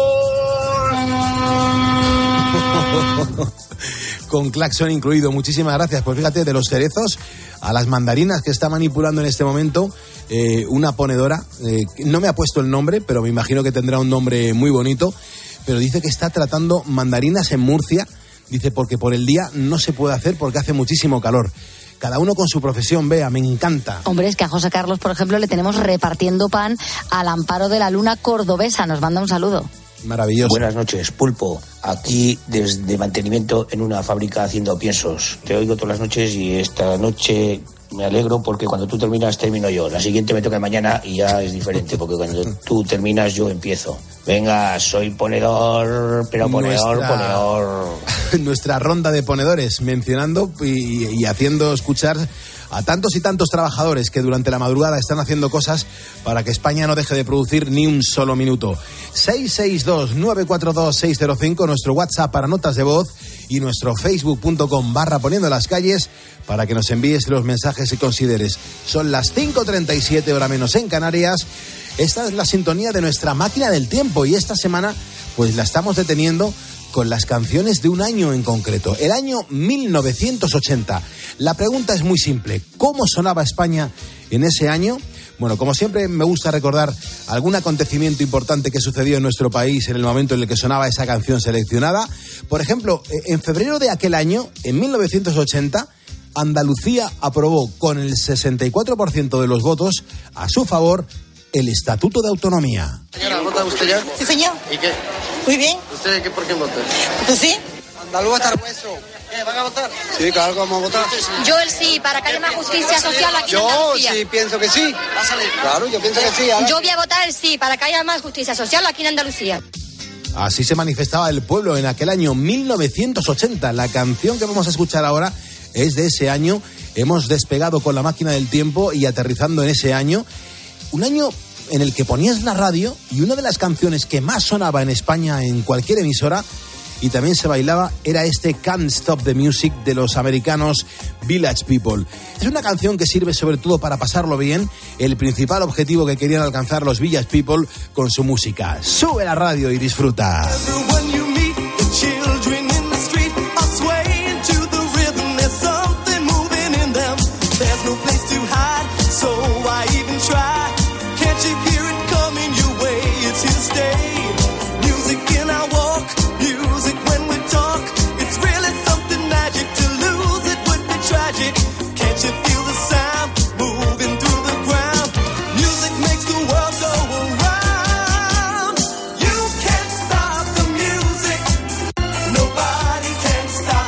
Con claxon incluido. Muchísimas gracias. Pues fíjate, de los cerezos a las mandarinas que está manipulando en este momento eh, una ponedora. Eh, no me ha puesto el nombre, pero me imagino que tendrá un nombre muy bonito. Pero dice que está tratando mandarinas en Murcia. Dice, porque por el día no se puede hacer porque hace muchísimo calor. Cada uno con su profesión, Bea, me encanta. Hombre, es que a José Carlos, por ejemplo, le tenemos repartiendo pan al amparo de la luna cordobesa. Nos manda un saludo. Maravilloso. Buenas noches, Pulpo. Aquí desde mantenimiento en una fábrica haciendo piensos. Te oigo todas las noches y esta noche me alegro porque cuando tú terminas, termino yo. La siguiente me toca mañana y ya es diferente porque cuando tú terminas, yo empiezo. Venga, soy ponedor, pero ponedor, nuestra, ponedor. Nuestra ronda de ponedores, mencionando y, y haciendo escuchar a tantos y tantos trabajadores que durante la madrugada están haciendo cosas para que España no deje de producir ni un solo minuto. seis seis dos, nueve cuatro dos, seis cero cinco, nuestro WhatsApp para notas de voz y nuestro facebook.com barra poniendo las calles para que nos envíes los mensajes que consideres. Son las cinco treinta y siete, hora menos en Canarias. Esta es la sintonía de nuestra máquina del tiempo y esta semana pues la estamos deteniendo con las canciones de un año en concreto, el año mil novecientos ochenta. La pregunta es muy simple, ¿cómo sonaba España en ese año? Bueno, como siempre me gusta recordar algún acontecimiento importante que sucedió en nuestro país en el momento en el que sonaba esa canción seleccionada. Por ejemplo, en febrero de aquel año, en mil novecientos ochenta, Andalucía aprobó con el sesenta y cuatro por ciento de los votos a su favor el Estatuto de Autonomía. Señora, ¿vota usted ya? Sí, señor. ¿Y qué? Muy bien. ¿Usted qué, por qué vota? ¿Tú sí? Andaluz hasta el hueso. ¿Qué, van a votar? Sí, claro que vamos a votar. Yo el sí, para que haya más justicia social aquí en Yo Andalucía. sí pienso que sí. Claro, yo pienso que sí. Ahora. Yo voy a votar el sí, para que haya más justicia social aquí en Andalucía. Así se manifestaba el pueblo en aquel año mil novecientos ochenta. La canción que vamos a escuchar ahora es de ese año. Hemos despegado con la máquina del tiempo y aterrizando en ese año. Un año en el que ponías la radio y una de las canciones que más sonaba en España en cualquier emisora y también se bailaba era este Can't Stop the Music de los americanos Village People. Es una canción que sirve sobre todo para pasarlo bien, el principal objetivo que querían alcanzar los Village People con su música. Sube la radio y disfruta.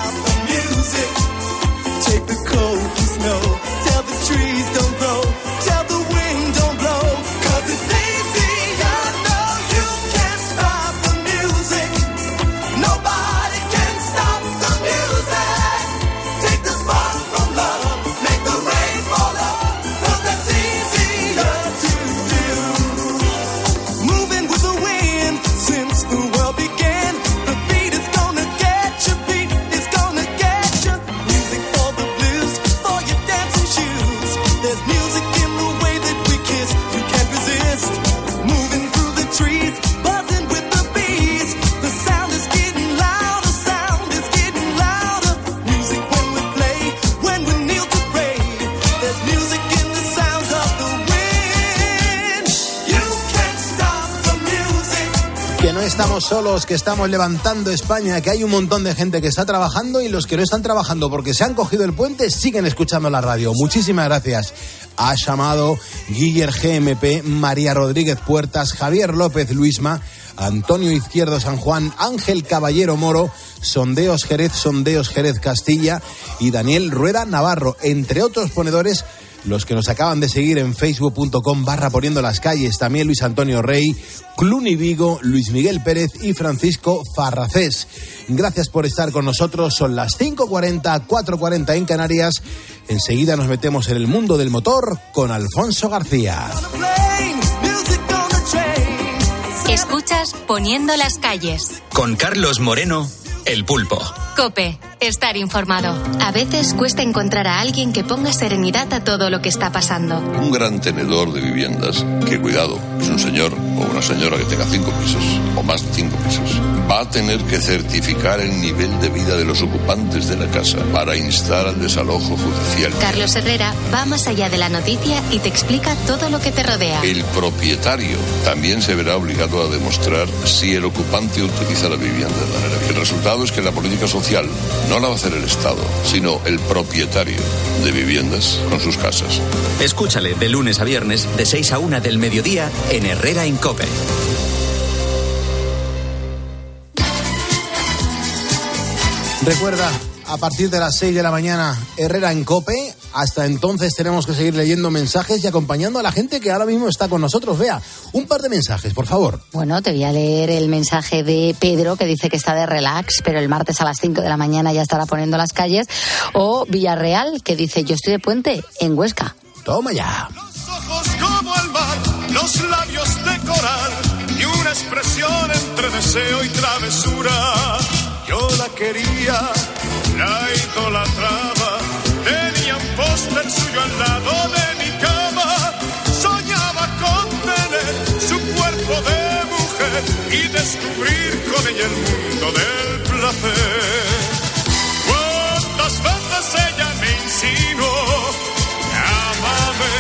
Take the cold, snow, tell the trees don't grow. estamos solos, que estamos levantando España, que hay un montón de gente que está trabajando y los que no están trabajando porque se han cogido el puente siguen escuchando la radio. Muchísimas gracias. Ha llamado Guiller G M P, María Rodríguez Puertas, Javier López Luisma, Antonio Izquierdo San Juan, Ángel Caballero Moro, Sondeos Jerez, Sondeos Jerez Castilla y Daniel Rueda Navarro, entre otros ponedores, los que nos acaban de seguir en facebook.com barra poniendo las calles, también Luis Antonio Rey, Cluny Vigo, Luis Miguel Pérez y Francisco Farracés. Gracias por estar con nosotros, son las cinco cuarenta, cuatro cuarenta en Canarias. Enseguida nos metemos en el mundo del motor con Alfonso García. Escuchas Poniendo las calles. Con Carlos Moreno, El Pulpo. COPE, estar informado. A veces cuesta encontrar a alguien que ponga serenidad a todo lo que está pasando. Un gran tenedor de viviendas, que cuidado, es un señor o una señora que tenga cinco pisos o más de cinco pisos, va a tener que certificar el nivel de vida de los ocupantes de la casa para instar al desalojo judicial. Carlos Herrera va más allá de la noticia y te explica todo lo que te rodea. El propietario también se verá obligado a demostrar si el ocupante utiliza la vivienda de manera bien. El resultado es que la política social no la va a hacer el Estado, sino el propietario de viviendas con sus casas. Escúchale de lunes a viernes, de seis a una del mediodía, en Herrera en COPE. Recuerda, a partir de las seis de la mañana, Herrera en COPE. Hasta entonces tenemos que seguir leyendo mensajes y acompañando a la gente que ahora mismo está con nosotros. Vea, un par de mensajes, por favor. Bueno, te voy a leer el mensaje de Pedro, que dice que está de relax, pero el martes a las cinco de la mañana ya estará poniendo las calles. O Villarreal, que dice, yo estoy de puente en Huesca. Toma ya. Los ojos como el mar, los labios de coral y una expresión entre deseo y travesura. Yo la quería, la idolatraba, tenía un póster suyo al lado de mi cama, soñaba con tener su cuerpo de mujer y descubrir con ella el mundo del placer. ¿Cuántas veces ella me insinuó? Ámame,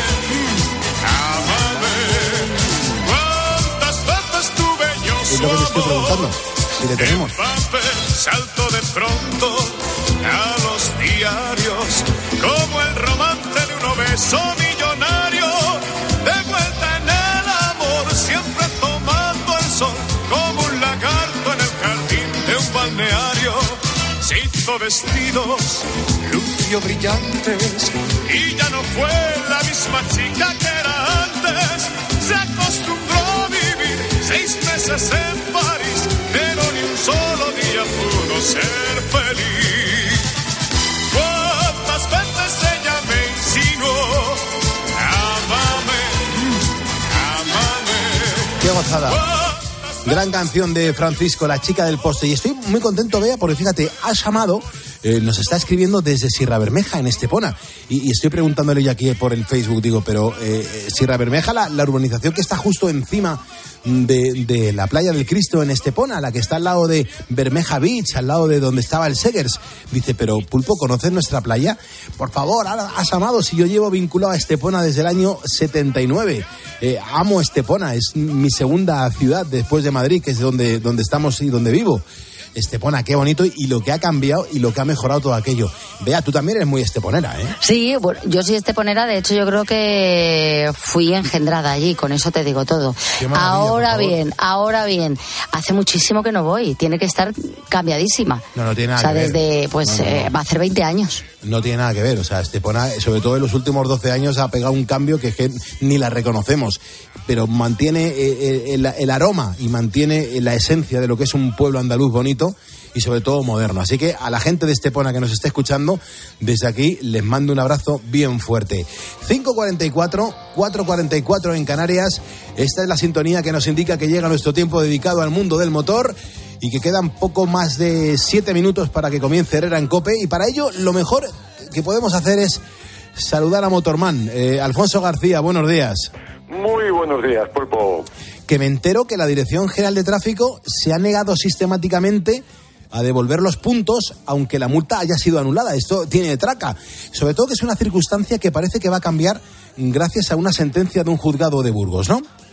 ámame. ¿Cuántas veces tuve yo su Es lo que te estoy preguntando, si le tenemos. Salto de pronto a los diarios como el romance de un obeso millonario, de vuelta en el amor, siempre tomando el sol como un lagarto en el jardín de un balneario. Se hizo vestidos, lució brillantes y ya no fue la misma chica que era antes. Se acostumbró a vivir seis meses en París, pero ni un solo día pudo ser feliz. ¿Cuántas veces ella me insinuó? Ámame, ámame. Qué gozada. Gran canción de Francisco, La chica del poste. Y estoy muy contento, Bea, porque fíjate, ha llamado, eh, nos está escribiendo desde Sierra Bermeja, en Estepona. Y, y estoy preguntándole yo aquí por el Facebook, digo, pero eh, Sierra Bermeja, la, la urbanización que está justo encima de, de la playa del Cristo en Estepona, la que está al lado de Bermeja Beach, al lado de donde estaba el Segers. Dice, pero Pulpo, ¿conoces nuestra playa? Por favor, has amado, si yo llevo vinculado a Estepona desde el año setenta y nueve. Eh, amo Estepona, es mi segunda ciudad después de Madrid, que es donde, donde estamos y donde vivo. Estepona, qué bonito, y lo que ha cambiado y lo que ha mejorado todo aquello. Bea, tú también eres muy esteponera, ¿eh? Sí, bueno, yo soy esteponera, de hecho yo creo que fui engendrada allí, con eso te digo todo. Ahora bien, ahora bien, hace muchísimo que no voy, tiene que estar cambiadísima. No, no tiene nada o sea, que ver. O sea, desde, pues, no, no, no. Eh, va a hacer veinte años. No tiene nada que ver, o sea, Estepona, sobre todo en los últimos doce años, ha pegado un cambio que, que ni la reconocemos, pero mantiene el, el, el aroma y mantiene la esencia de lo que es un pueblo andaluz bonito y sobre todo moderno. Así que a la gente de Estepona que nos está escuchando, desde aquí les mando un abrazo bien fuerte. cinco cuarenta y cuatro, cuatro cuarenta y cuatro en Canarias. Esta es la sintonía que nos indica que llega nuestro tiempo dedicado al mundo del motor y que quedan poco más de siete minutos para que comience Herrera en COPE, y para ello lo mejor que podemos hacer es saludar a Motorman. Eh, Alfonso García, buenos días. Muy buenos días, Pulpo. Que me entero que la Dirección General de Tráfico se ha negado sistemáticamente a devolver los puntos, aunque la multa haya sido anulada. Esto tiene traca. Sobre todo que es una circunstancia que parece que va a cambiar gracias a una sentencia de un juzgado de Burgos, ¿no?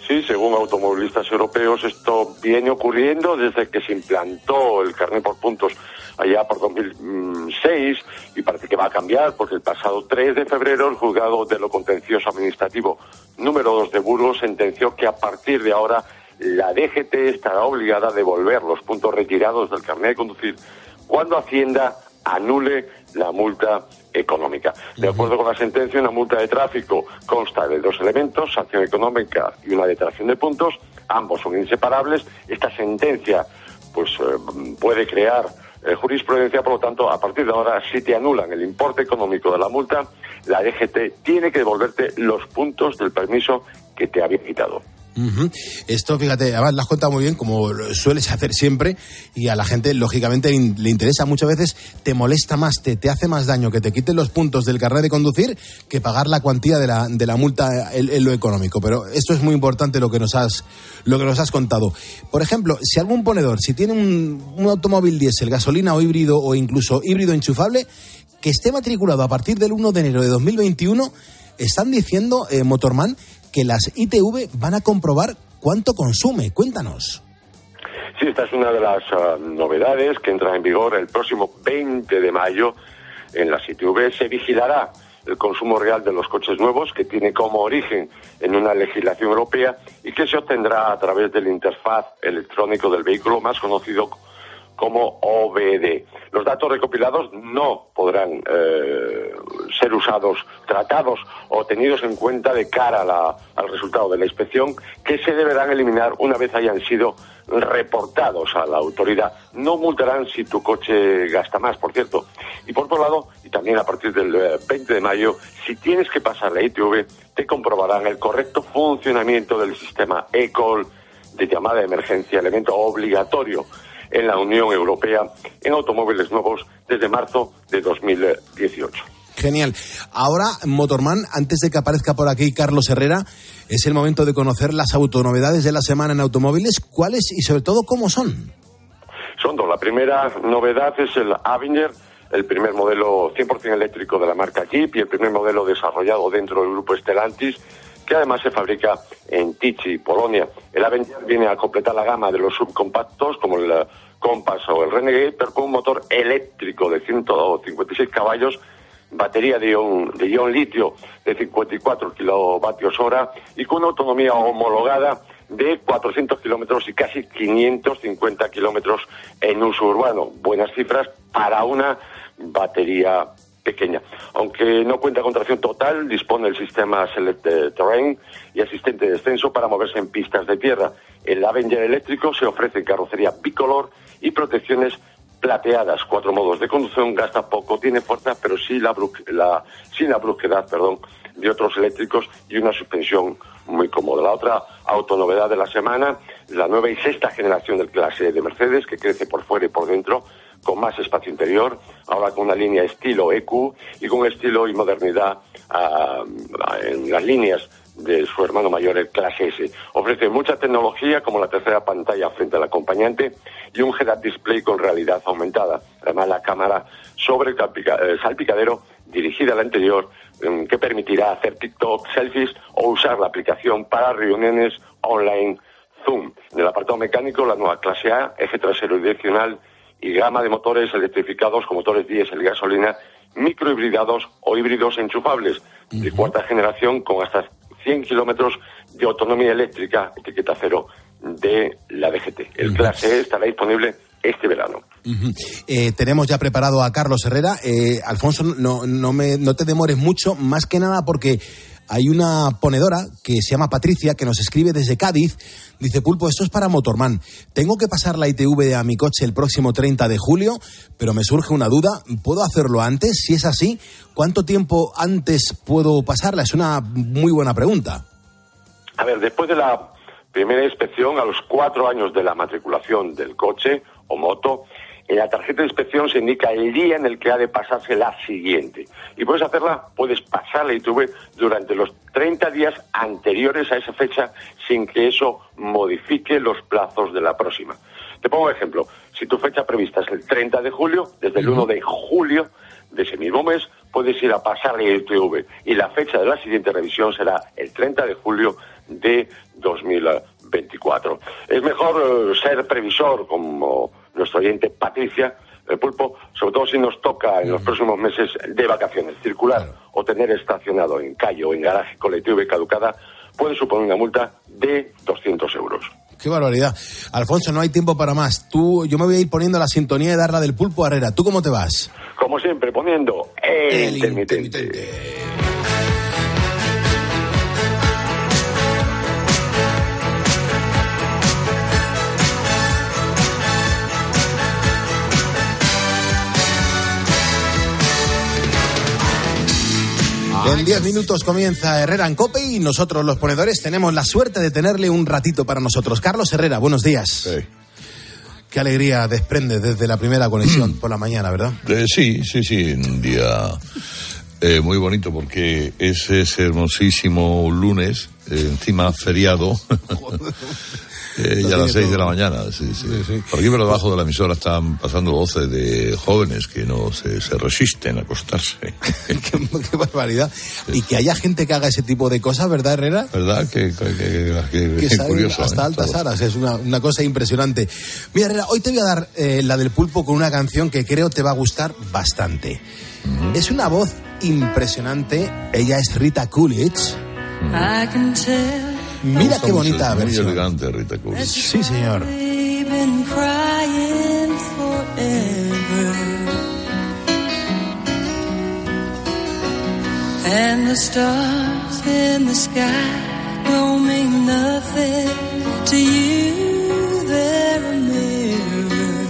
Sí, según automovilistas europeos, esto viene ocurriendo desde que se implantó el carné por puntos allá por dos mil seis y parece que va a cambiar porque el pasado tres de febrero el juzgado de lo contencioso administrativo número dos de Burgos sentenció que a partir de ahora la D G T estará obligada a devolver los puntos retirados del carné de conducir cuando Hacienda anule la multa económica. De acuerdo con la sentencia, una multa de tráfico consta de dos elementos, sanción económica y una detracción de puntos. Ambos son inseparables. Esta sentencia pues eh, puede crear eh, jurisprudencia, por lo tanto, a partir de ahora, si te anulan el importe económico de la multa, la D G T tiene que devolverte los puntos del permiso que te había quitado. Uh-huh. Esto, fíjate, además lo has contado muy bien, como sueles hacer siempre, y a la gente, lógicamente, in- le interesa. Muchas veces te molesta más, te, te hace más daño que te quiten los puntos del carnet de conducir que pagar la cuantía de la, de la multa en, en lo económico. Pero esto es muy importante lo que nos has, lo que nos has contado. Por ejemplo, si algún ponedor, si tiene un, un automóvil diésel, gasolina o híbrido, o incluso híbrido enchufable, que esté matriculado a partir del uno de enero de dos mil veintiuno, están diciendo, eh, Motorman, que las I T V van a comprobar cuánto consume. Cuéntanos. Sí, esta es una de las uh, novedades que entra en vigor el próximo veinte de mayo en las I T V. Se vigilará el consumo real de los coches nuevos, que tiene como origen en una legislación europea y que se obtendrá a través del interfaz electrónico del vehículo, más conocido como O B D. Los datos recopilados no podrán eh, ser usados, tratados o tenidos en cuenta de cara a la, al resultado de la inspección, que se deberán eliminar una vez hayan sido reportados a la autoridad. No multarán si tu coche gasta más, por cierto. Y por otro lado, y también a partir del veinte de mayo, si tienes que pasar la I T V, te comprobarán el correcto funcionamiento del sistema eCall de llamada de emergencia, elemento obligatorio en la Unión Europea en automóviles nuevos desde marzo de dos mil dieciocho. Genial. Ahora, Motorman, antes de que aparezca por aquí Carlos Herrera, es el momento de conocer las autonovedades de la semana en automóviles. ¿Cuáles y sobre todo cómo son? Son dos. La primera novedad es el Avenger, el primer modelo cien por ciento eléctrico de la marca Jeep y el primer modelo desarrollado dentro del grupo Stellantis, que además se fabrica en Tychy, Polonia. El Avenger viene a completar la gama de los subcompactos como el Compass o el Renegade, pero con un motor eléctrico de ciento cincuenta y seis caballos, batería de ion, de ion litio de cincuenta y cuatro kilovatios hora y con una autonomía homologada de cuatrocientos kilómetros y casi quinientos cincuenta kilómetros en uso urbano. Buenas cifras para una batería pequeña. Aunque no cuenta con tracción total, dispone del sistema Select Terrain y asistente de descenso para moverse en pistas de tierra. El Avenger eléctrico se ofrece en carrocería bicolor y protecciones plateadas. Cuatro modos de conducción, gasta poco, tiene fuerza, pero sí la, bru- la, sin la brusquedad perdón, de otros eléctricos y una suspensión muy cómoda. La otra autonovedad de la semana, la nueva y sexta generación del clase de Mercedes, que crece por fuera y por dentro, con más espacio interior, ahora con una línea estilo E Q y con estilo y modernidad uh, en las líneas de su hermano mayor, el Clase S. Ofrece mucha tecnología, como la tercera pantalla frente al acompañante y un head-up display con realidad aumentada. Además, la cámara sobre el salpicadero dirigida al interior, um, que permitirá hacer TikTok, selfies o usar la aplicación para reuniones online Zoom. En el apartado mecánico, la nueva Clase A, eje trasero direccional y gama de motores electrificados con motores diésel y gasolina, microhibridados o híbridos enchufables, uh-huh, de cuarta generación con hasta cien kilómetros de autonomía eléctrica, etiqueta cero de la D G T. El uh-huh. Clase E estará disponible este verano. Uh-huh. Eh, tenemos ya preparado a Carlos Herrera. Eh, Alfonso, no, no, me, no te demores mucho, más que nada porque hay una ponedora que se llama Patricia, que nos escribe desde Cádiz. Dice: Pulpo, esto es para Motorman. Tengo que pasar la I T V a mi coche el próximo treinta de julio, pero me surge una duda. ¿Puedo hacerlo antes? Si es así, ¿cuánto tiempo antes puedo pasarla? Es una muy buena pregunta. A ver, después de la primera inspección, a los cuatro años de la matriculación del coche o moto, en la tarjeta de inspección se indica el día en el que ha de pasarse la siguiente. Y puedes hacerla, puedes pasar la I T V durante los treinta días anteriores a esa fecha sin que eso modifique los plazos de la próxima. Te pongo un ejemplo. Si tu fecha prevista es el treinta de julio, desde el uno de julio de ese mismo mes puedes ir a pasar la I T V y la fecha de la siguiente revisión será el treinta de julio de dos mil veinticuatro. Es mejor eh, ser previsor, como nuestro oyente Patricia, el Pulpo, sobre todo si nos toca en los próximos meses de vacaciones. Circular claro. o tener estacionado en calle o en garaje colectivo y caducada puede suponer una multa de doscientos euros. Qué barbaridad. Alfonso, no hay tiempo para más. Tú, yo me voy a ir poniendo la sintonía de Darla del Pulpo Herrera. ¿Tú cómo te vas? Como siempre, poniendo el, el intermitente. intermitente. En diez minutos comienza Herrera en COPE y nosotros los ponedores tenemos la suerte de tenerle un ratito para nosotros. Carlos Herrera, buenos días. Sí. Qué alegría desprende desde la primera conexión por la mañana, ¿verdad? Eh, sí, sí, sí, un día eh, muy bonito porque es ese hermosísimo lunes, eh, encima feriado. Eh, ya a las seis de la mañana, sí, sí. sí, sí. Por aquí por debajo de la emisora están pasando voces de jóvenes que no se, se resisten a acostarse. qué, qué barbaridad. Sí. Y que haya gente que haga ese tipo de cosas, ¿verdad, Herrera? ¿Verdad? Que, que, que, que, que que curioso. Hasta ¿eh? altas horas, es una, una cosa impresionante. Mira, Herrera, hoy te voy a dar eh, la del Pulpo con una canción que creo te va a gustar bastante. Uh-huh. Es una voz impresionante, ella es Rita Coolidge. Uh-huh. I can tell. Mira qué bonita muy versión. Muy elegante, Rita Coolidge. Sí, señor. And the stars in the sky don't mean nothing to you. They're a mirror.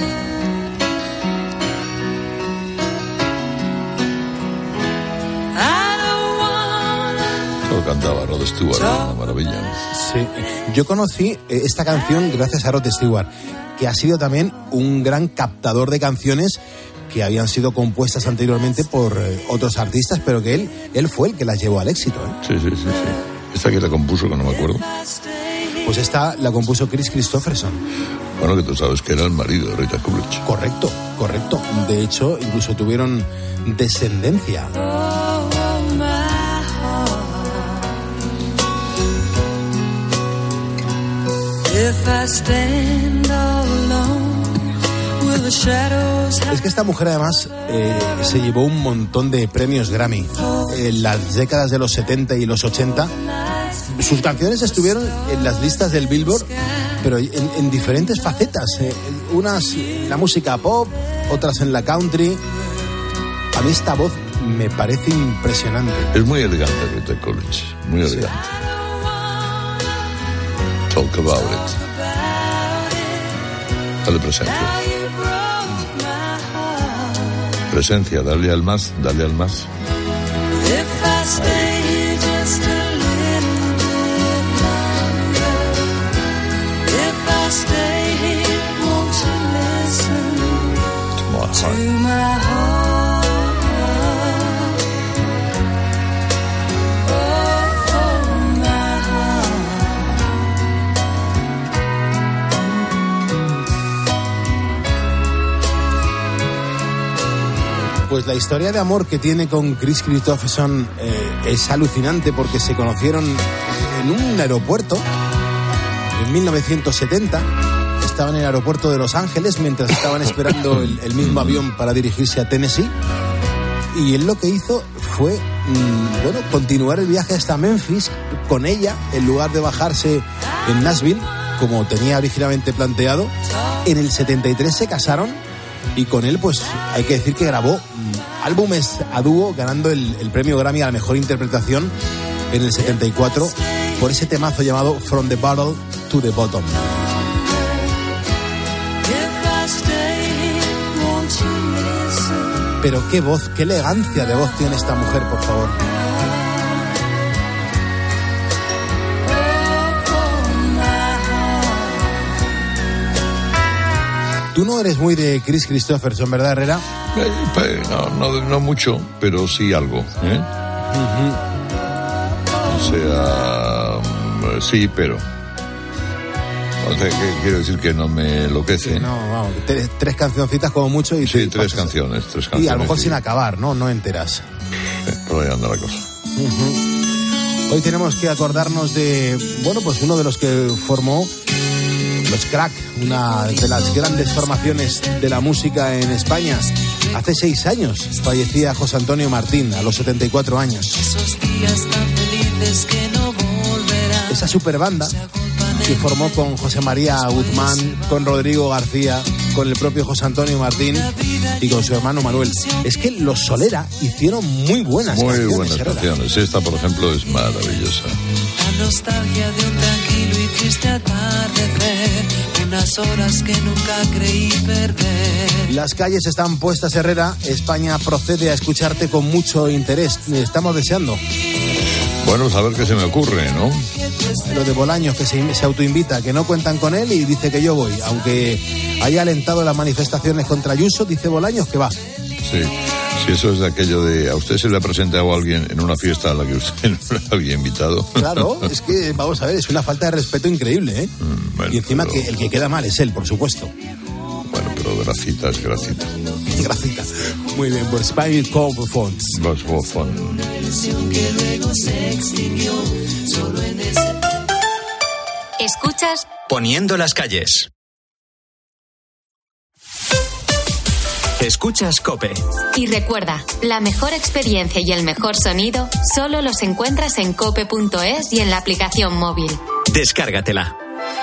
I don't wanna. Lo cantaba Rod Stewart, una maravilla. Sí, yo conocí esta canción gracias a Rod Stewart, que ha sido también un gran captador de canciones que habían sido compuestas anteriormente por eh, otros artistas, pero que él él fue el que las llevó al éxito. ¿eh? Sí, sí, sí, sí. ¿Esta que la compuso, que no me acuerdo? Pues esta la compuso Chris Christopherson. Bueno, que tú sabes que era el marido de Rita Coolidge. Correcto, correcto. De hecho, incluso tuvieron descendencia. Es que esta mujer además eh, se llevó un montón de premios Grammy en las décadas de los setenta y los ochenta. Sus canciones estuvieron en las listas del Billboard, pero en, en diferentes facetas. Eh, unas en la música pop, otras en la country. A mí esta voz me parece impresionante. Es muy elegante Rita Coolidge, muy elegante. Sí. Talk about it. Dale presencia. Presencia, dale al más, dale al más. To my heart. Pues la historia de amor que tiene con Chris Christopherson eh, es alucinante porque se conocieron en un aeropuerto en mil novecientos setenta. Estaban en el aeropuerto de Los Ángeles mientras estaban esperando el, el mismo avión para dirigirse a Tennessee. Y él lo que hizo fue, mmm, bueno, continuar el viaje hasta Memphis con ella en lugar de bajarse en Nashville, como tenía originalmente planteado. En el setenta y tres se casaron. Y con él, pues, hay que decir que grabó mm, álbumes a dúo, ganando el, el premio Grammy a la mejor interpretación en el setenta y cuatro por ese temazo llamado From the Bottle to the Bottom. Pero qué voz, qué elegancia de voz tiene esta mujer, por favor. Tú no eres muy de Chris Christopherson, ¿verdad, Herrera? Eh, no, no, no mucho, pero sí algo. ¿eh? Uh-huh. O sea, sí, pero... O sea, que quiero decir que no me enloquece. Sí, no, vamos, tres, tres cancioncitas como mucho y... Sí, tres canciones, tres canciones. Y a lo mejor sí. sin acabar, ¿no? No enteras. Eh, por ahí anda la cosa. Uh-huh. Hoy tenemos que acordarnos de, bueno, pues uno de los que formó los Crack, una de las grandes formaciones de la música en España. Hace seis años fallecía José Antonio Martín, a los setenta y cuatro años. Esos días tan felices que no volverán. Esa superbanda que formó con José María Guzmán, con Rodrigo García, con el propio José Antonio Martín y con su hermano Manuel. Es que los Solera hicieron muy buenas muy canciones. Muy buenas Herrera. canciones. Esta, por ejemplo, es maravillosa. La nostalgia de un tranquilo y triste atardecer, unas horas que nunca creí perder. Las calles están puestas, Herrera. España procede a escucharte con mucho interés. Estamos deseando. Bueno, pues a ver qué se me ocurre, ¿no? Lo de Bolaños, que se, se autoinvita, que no cuentan con él y dice que yo voy. Aunque haya alentado las manifestaciones contra Ayuso, dice Bolaños que va. Sí, si eso es de aquello de a usted se le ha presentado a alguien en una fiesta a la que usted no le había invitado. Claro, es que, vamos a ver, es una falta de respeto increíble, ¿eh? Mm, bueno, y encima pero... que el que queda mal es él, por supuesto. Bueno, pero gracita es gracita. Gracita. Muy bien, pues Spy Cobofon. Cobofon. Escuchas Poniendo las calles. Escuchas COPE. Y recuerda, la mejor experiencia y el mejor sonido solo los encuentras en cope punto es y en la aplicación móvil. Descárgatela.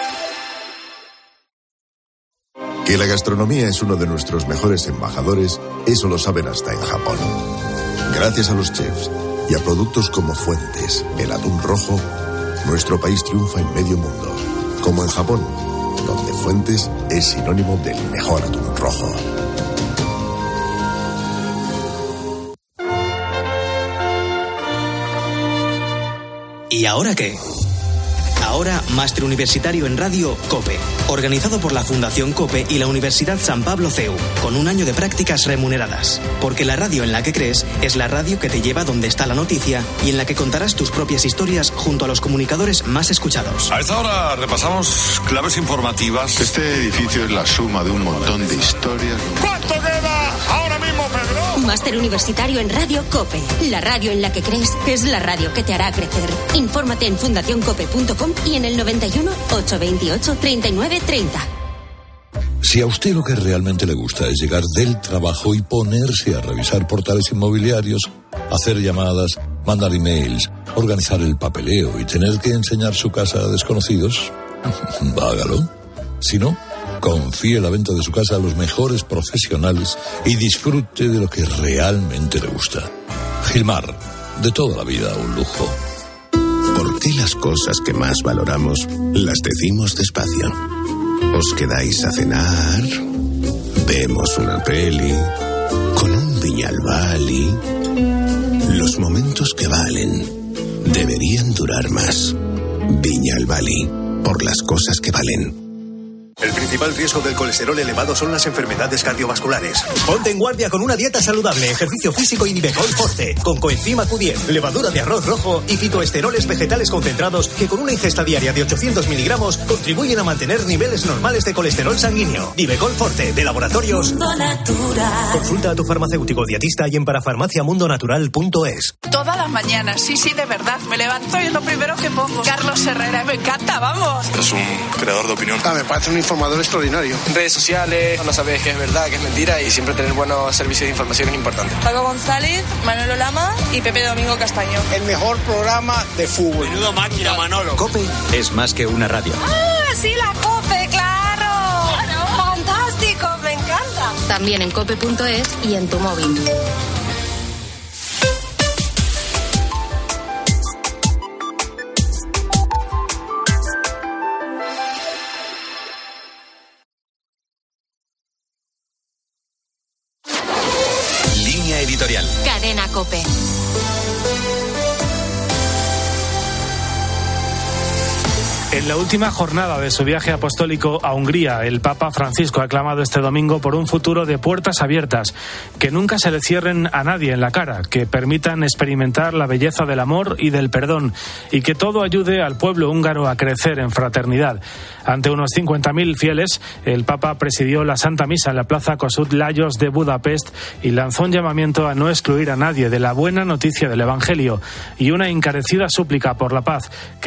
Que la gastronomía es uno de nuestros mejores embajadores, eso lo saben hasta en Japón. Gracias a los chefs y a productos como Fuentes, el atún rojo, nuestro país triunfa en medio mundo. Como en Japón, donde Fuentes es sinónimo del mejor atún rojo. ¿Y ahora qué? Ahora, Máster Universitario en Radio COPE, organizado por la Fundación COPE y la Universidad San Pablo C E U, con un año de prácticas remuneradas. Porque la radio en la que crees es la radio que te lleva donde está la noticia y en la que contarás tus propias historias junto a los comunicadores más escuchados. A esta hora repasamos claves informativas. Este edificio es la suma de un montón de historias. ¿Cuánto queda ahora mismo, Pedro? Máster Universitario en Radio COPE. La radio en la que crees es la radio que te hará crecer. Infórmate en fundación cope punto com y en el noventa y uno, ochocientos veintiocho, treinta y nueve treinta. Si a usted lo que realmente le gusta es llegar del trabajo y ponerse a revisar portales inmobiliarios, hacer llamadas, mandar emails, organizar el papeleo y tener que enseñar su casa a desconocidos, hágalo. Si no, confíe la venta de su casa a los mejores profesionales y disfrute de lo que realmente le gusta. Gilmar, de toda la vida un lujo. ¿Por qué las cosas que más valoramos las decimos despacio? Os quedáis a cenar, vemos una peli, con un Viñalbali. Los momentos que valen deberían durar más. Viñalbali, por las cosas que valen. El principal riesgo del colesterol elevado son las enfermedades cardiovasculares. Ponte en guardia con una dieta saludable, ejercicio físico y Nivecol Forte, con coenzima Q diez, levadura de arroz rojo y fitoesteroles vegetales concentrados que con una ingesta diaria de ochocientos miligramos contribuyen a mantener niveles normales de colesterol sanguíneo. Nivecol Forte, de Laboratorios Mundo Natural. Consulta a tu farmacéutico dietista y en parafarmaciamundonatural punto es. Todas las mañanas, sí, sí, de verdad. Me levanto y es lo primero que pongo. Carlos Herrera, me encanta, vamos. Es un creador de opinión. Ah, me parece un informador extraordinario. En redes sociales, no sabes qué es verdad, qué es mentira y siempre tener buenos servicios de información es importante. Paco González, Manolo Lama y Pepe Domingo Castaño. El mejor programa de fútbol. Menudo máquina, Manolo. COPE es más que una radio. ¡Ah, sí, la COPE, claro! claro. ¡Fantástico, me encanta! También en cope punto es y en tu móvil. Editorial. Cadena COPE. En la última jornada de su viaje apostólico a Hungría, el Papa Francisco ha clamado este domingo por un futuro de puertas abiertas, que nunca se le cierren a nadie en la cara, que permitan experimentar la belleza del amor y del perdón, y que todo ayude al pueblo húngaro a crecer en fraternidad. Ante unos cincuenta mil fieles, el Papa presidió la Santa Misa en la Plaza Kossuth Lajos de Budapest y lanzó un llamamiento a no excluir a nadie de la buena noticia del Evangelio y una encarecida súplica por la paz,